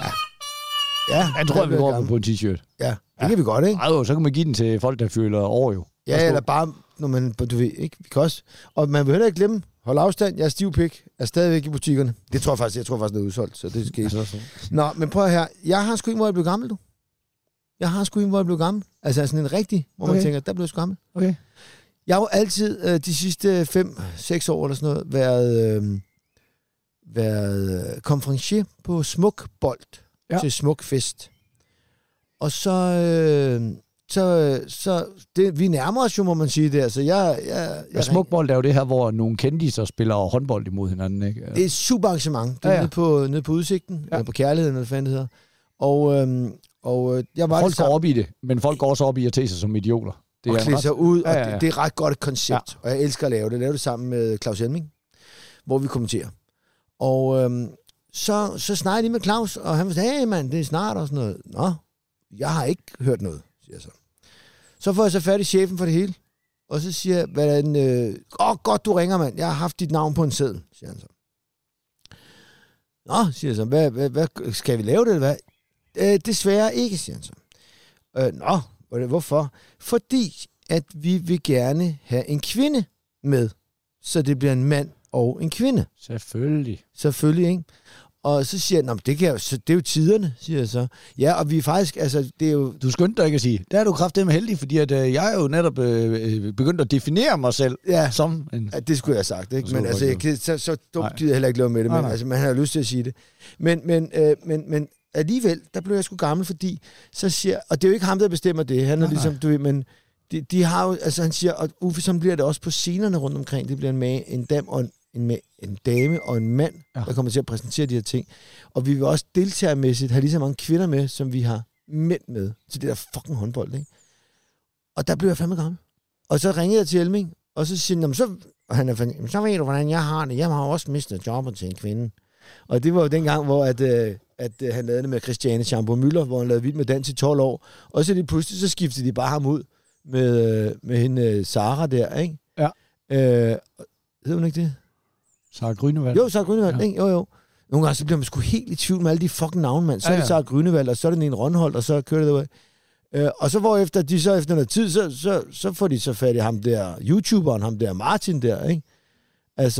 Ja, jeg tror, vi går på en t-shirt. Ja, det kan vi godt, ikke? Ej, så kan man give den til folk, der føler over jo. Ja, eller bare, når man, du ved, ikke? Vi kan også, og man vil heller ikke glemme, hold afstand, jeg er stiv pik, er stadigvæk i butikkerne. Det tror jeg faktisk, det er udsolgt, så det skal ikke. Nå, men prøv her, jeg har sgu ikke, hvor jeg blev gammel, du. Jeg har sgu ikke, hvor jeg blev gammel. Altså sådan en rigtig, hvor man tænker, der blev jeg sgu gammel. Okay. Jeg har jo altid de sidste 5-6 år eller sådan noget været konferencier på Smuk Bold til Smuk Fest. Og så vi nærmer os jo, må man sige der. Så jeg smukbold er jo det her, hvor nogle kendiser spiller håndbold imod hinanden, ikke? Det er et super arrangement. Det er nede på Udsigten, eller på Kærligheden, eller hvad fanden det hedder. Og jeg var folk går op i det, men folk går også op i at tage sig som idioter. Det og klæde sig ud, og det er ret godt et koncept. Og jeg elsker at lave det. Jeg laver det sammen med Claus Helming, hvor vi kommenterer. Og så snakker jeg lige med Claus, og han siger, hey mand, det er snart og sådan noget. Nå, jeg har ikke hørt noget, siger jeg så. Så får jeg så fat i chefen for det hele, og så siger jeg, godt du ringer, mand. Jeg har haft dit navn på en seddel, siger han så. Nå, siger jeg så, hvad skal vi lave det, eller hvad? Desværre ikke, siger han så. Hvorfor? Fordi, at vi vil gerne have en kvinde med, så det bliver en mand og en kvinde. Selvfølgelig, ikke? Og så siger jeg, det er jo tiderne, siger jeg så. Ja, og vi er faktisk, altså, det er jo... Du skyndte dig ikke at sige, der er du kraftedeme heldig, fordi at, jeg er jo netop begyndt at definere mig selv som en... Ja, det skulle jeg have sagt, ikke? Men altså, så dumt gider jeg heller ikke lave med det, men altså, man har lyst til at sige det. Men alligevel, der blev jeg sgu gammel, fordi så siger... Og det er jo ikke ham, der bestemmer det. Han er ligesom, du ved, men... De har jo, altså han siger, og Uffe, sådan bliver det også på scenerne rundt omkring. Det bliver en dame og en mand, der kommer til at præsentere de her ting. Og vi vil også deltagermæssigt have lige så mange kvinder med, som vi har mænd med. Så det der fucking håndbold, ikke? Og der blev jeg fandme gammel. Og så ringede jeg til Elming, og så siger han, så ved du, hvordan jeg har det. Jeg har også mistet jobbet til en kvinde. Og det var jo dengang, hvor at han lavede det med Christiane Schamburg Müller, hvor han lavede Vild med dans i 12 år. Og så pludselig så skiftede de bare ham ud med hende Sara der, ikke? Ja. Hedder hun ikke det? Sara Grünewald. Jo, Sara Grünewald, ikke? Jo. Nogle gange så bliver man sgu helt i tvivl med alle de fucking navne, mand. Så er det Sara Grünewald, og så er det en Rønholdt, og så kører det derud. Og så hvorefter de så efter noget tid, så får de så fat i ham der, YouTuberen, ham der Martin der, ikke? Altså,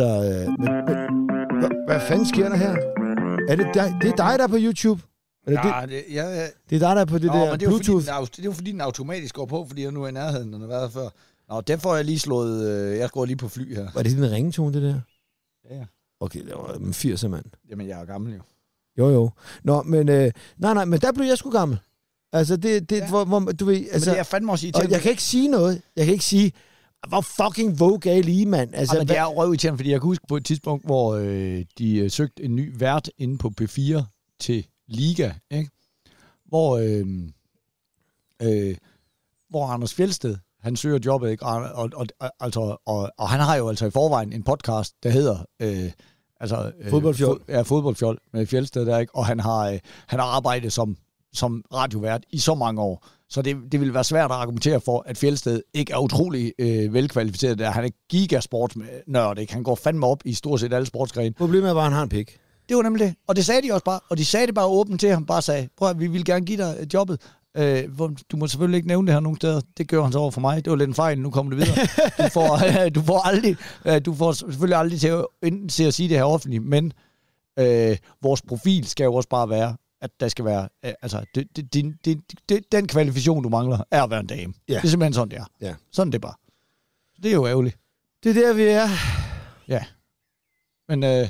hvad fanden sker der her? Er det er dig, der er på YouTube? Det er dig, der er på det der Bluetooth. Det er jo fordi, den automatisk går på, fordi jeg nu er i nærheden, når den har været før. Nå, den får jeg lige slået... jeg går lige på fly her. Var det din ringetone, det der? Ja. Okay, det var 80'er, mand. Jamen, jeg er gammel jo. Jo. Nå, men... nej, men der blev jeg sgu gammel. Altså, hvor du ved... Altså, men det er fandme også og jeg kan ikke sige noget. Jeg kan ikke sige... Hvor fucking vogue er I lige, mand? Altså, men det er røvirriterende, fordi jeg kan huske på et tidspunkt, hvor de søgte en ny vært inde på P4 til Liga, ikke? Hvor Anders Fjeldsted, han søger jobbet, ikke? Og han har jo altså i forvejen en podcast, der hedder Fodboldfjold. Fodboldfjold med Fjeldsted der, ikke? Og han har arbejdet som radiovært i så mange år. Så det vil være svært at argumentere for, at Fjeldsted ikke er utrolig velkvalificeret der. Han er gigasportsnørd, ikke? Han går fandme op i stort set alle sportsgrene. Problemet er bare, at han har en pik. Det var nemlig det. Og det sagde de også bare. Og de sagde det bare åbent til ham. Bare sagde, prøv at vi vil gerne give dig jobbet. Du må selvfølgelig ikke nævne det her nogen steder. Det gør han så over for mig. Det var lidt en fejl. Nu kommer det videre. Du får selvfølgelig aldrig til at sige det her offentligt, men vores profil skal jo også bare være, at der skal være, den kvalifikation, du mangler, er at være en dame. Ja. Det er simpelthen sådan, det er. Ja. Sådan det bare. Det er jo ærgerligt. Det er der, vi er. Ja. Men...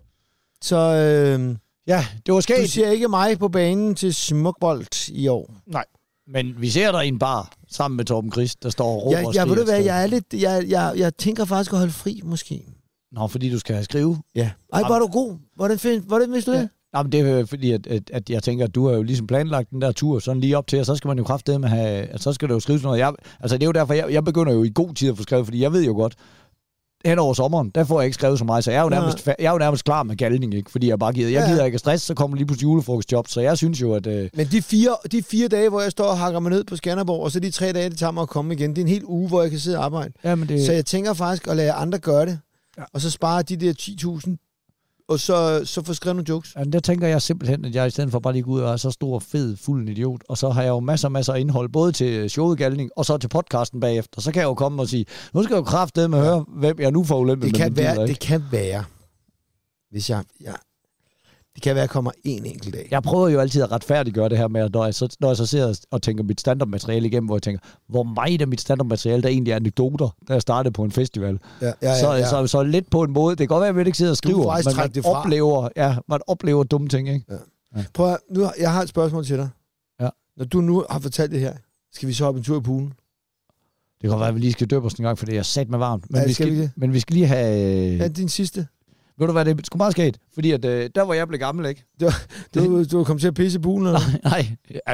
ja, det var sket. Du ser ikke mig på banen til smukbold i år. Nej, men vi ser dig i en bar sammen med Torben Chris, der står og råber. Ja, ved du hvad, jeg er lidt... Jeg tænker faktisk at holde fri, måske. Nå, fordi du skal skrive. Ja. Ej, var du god? Hvordan vidste du det? Nej, men det er fordi, at jeg tænker, at du har jo ligesom planlagt den der tur sådan lige op til, og så skal man jo kraftedeme have... Så skal der jo skrives noget. Det er jo derfor, jeg begynder jo i god tid at få skrevet, fordi jeg ved jo godt, hen over sommeren, der får jeg ikke skrevet så meget, så jeg er jo nærmest klar med galning, ikke? Fordi jeg bare gider ikke stress, så kommer lige på julefrokostjob, så jeg synes jo, at... Men de 4 dage, hvor jeg står og hakker mig ned på Skanderborg, og så de 3 dage, det tager mig at komme igen, det er en hel uge, hvor jeg kan sidde og arbejde. Ja, men det... Så jeg tænker faktisk at lade andre gøre det, og så spare de der 10.000, og så få skrevet nogle jokes. Ja, der tænker jeg simpelthen, at jeg i stedet for bare lige gå ud og være så stor, fed, fuld en idiot, og så har jeg jo masser af indhold, både til showet galning, og så til podcasten bagefter. Så kan jeg jo komme og sige, nu skal jeg jo kraftedeme høre, hvem jeg nu får ulempet med. Det kan være, hvis jeg det kan være, at jeg kommer en enkelt dag. Jeg prøver jo altid at retfærdiggøre det her med, at når jeg så ser og tænker mit standardmateriale igennem, hvor jeg tænker, hvor meget af mit standardmateriale, der egentlig er anekdoter, da jeg startede på en festival. Så lidt på en måde. Det kan godt være, at jeg ikke sidder og skriver, men man oplever dumme ting, ikke? Ja. Prøv at, jeg har et spørgsmål til dig. Ja. Når du nu har fortalt det her Skal vi så hoppe en tur i poolen? Det kan godt være, at vi lige skal døbe os en gang, for det er sat med varmt. Men, Ja, men vi skal lige have... Ja, din sidste. Ved du hvad, det er sgu meget skægt, fordi at, der hvor jeg blev gammel, ikke? Du var kommet til at pisse i poolen, eller? Nej,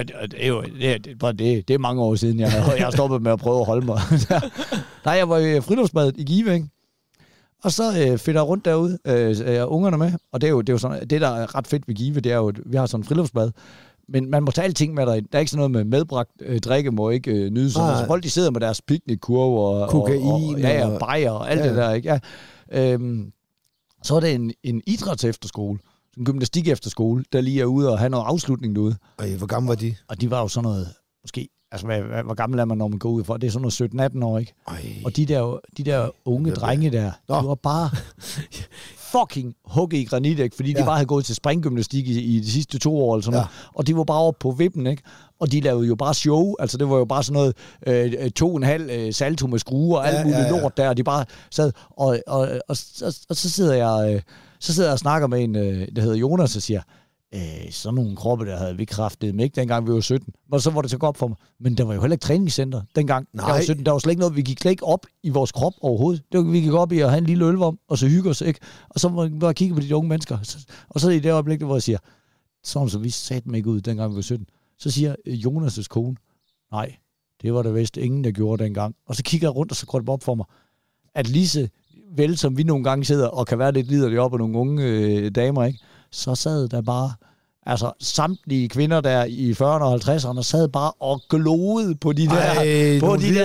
det er mange år siden, jeg har stoppet med at prøve at holde mig. Nej, jeg var i friluftsbadet i Give, ikke? Og så finder jeg rundt derude, ungerne med, og det er jo sådan, det der er ret fedt ved Give, det er jo, at vi har sådan en friluftsbad, men man må tage alting med dig. Der er ikke sådan noget med medbragt drikke, må ikke nyde sådan. Altså, folk de sidder med deres piknikkurve og kokain og bajer og alt det der, ikke? Ja. Så er det en idrætsefterskole, en gymnastik efterskole, der lige er ude og have noget afslutning derude. Hvor gamle var de? Og de var jo sådan noget, måske, altså hvor gammel er man, når man går ud for? Det er sådan noget 17-18 år, ikke? Og de der unge drenge der, de var bare fucking hugget i granit, ikke? Fordi de bare havde gået til springgymnastik i de sidste 2 år, eller sådan noget. Og de var bare oppe på vippen, ikke? Og de lavede jo bare show, altså det var jo bare sådan noget 2,5 salto med skruer og alt muligt lort der, og de bare sad, og så sidder jeg og snakker med en, der hedder Jonas, og siger, sådan nogle kroppe, der havde vi kraftet med, ikke dengang vi var 17. Og så var det så godt for mig. Men der var jo heller ikke træningscenter dengang. Jeg var 17. Der var slet ikke noget, vi gik slet ikke op i vores krop overhovedet. Det var, vi gik op i at have en lille ølvom, og så hygge os, ikke? Og så må vi bare kigge på de unge mennesker. Og så i det øjeblik, hvor jeg siger, sådan så vi satte mig ikke ud, dengang vi var 17. Så siger Jonas' kone, nej, det var der vist ingen, der gjorde dengang. Og så kigger jeg rundt, og så går det op for mig, at lige så vel, som vi nogle gange sidder og kan være lidt liderlige op af nogle unge damer, ikke? Så sad der bare, altså samtlige kvinder der i 40'erne og 50'erne, sad bare og glodede på de der, på de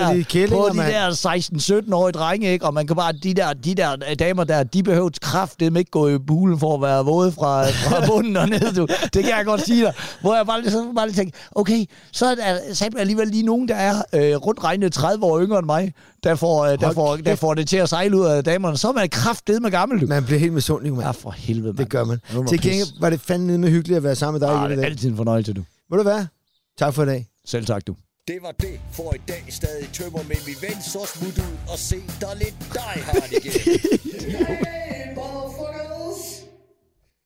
der 16-17-årige drenge, ikke? Og man kan bare, de der damer der, de behøvede kraftedeme ikke gå i bulen for at være våde fra bunden og ned, du. Det kan jeg godt sige dig. Hvor jeg bare lige tænkte, okay, så er der alligevel lige nogen, der er rundt regnet 30 år yngre end mig, der får det til at sejle ud af damerne. Så er man kraftedeme gammel, du. Man bliver helt misundelig, mand. Ja, for helvede, mand. Det gør man. Til gengæld var det fandme med hyggeligt at være sammen med dig igen i dag. Det er altid en fornøjelse, du. Må du være? Tak for i dag. Selv tak, du. Det var det for i dag. Stadig tømmer, men vi vender så smut ud og se der lidt Die Hard igen.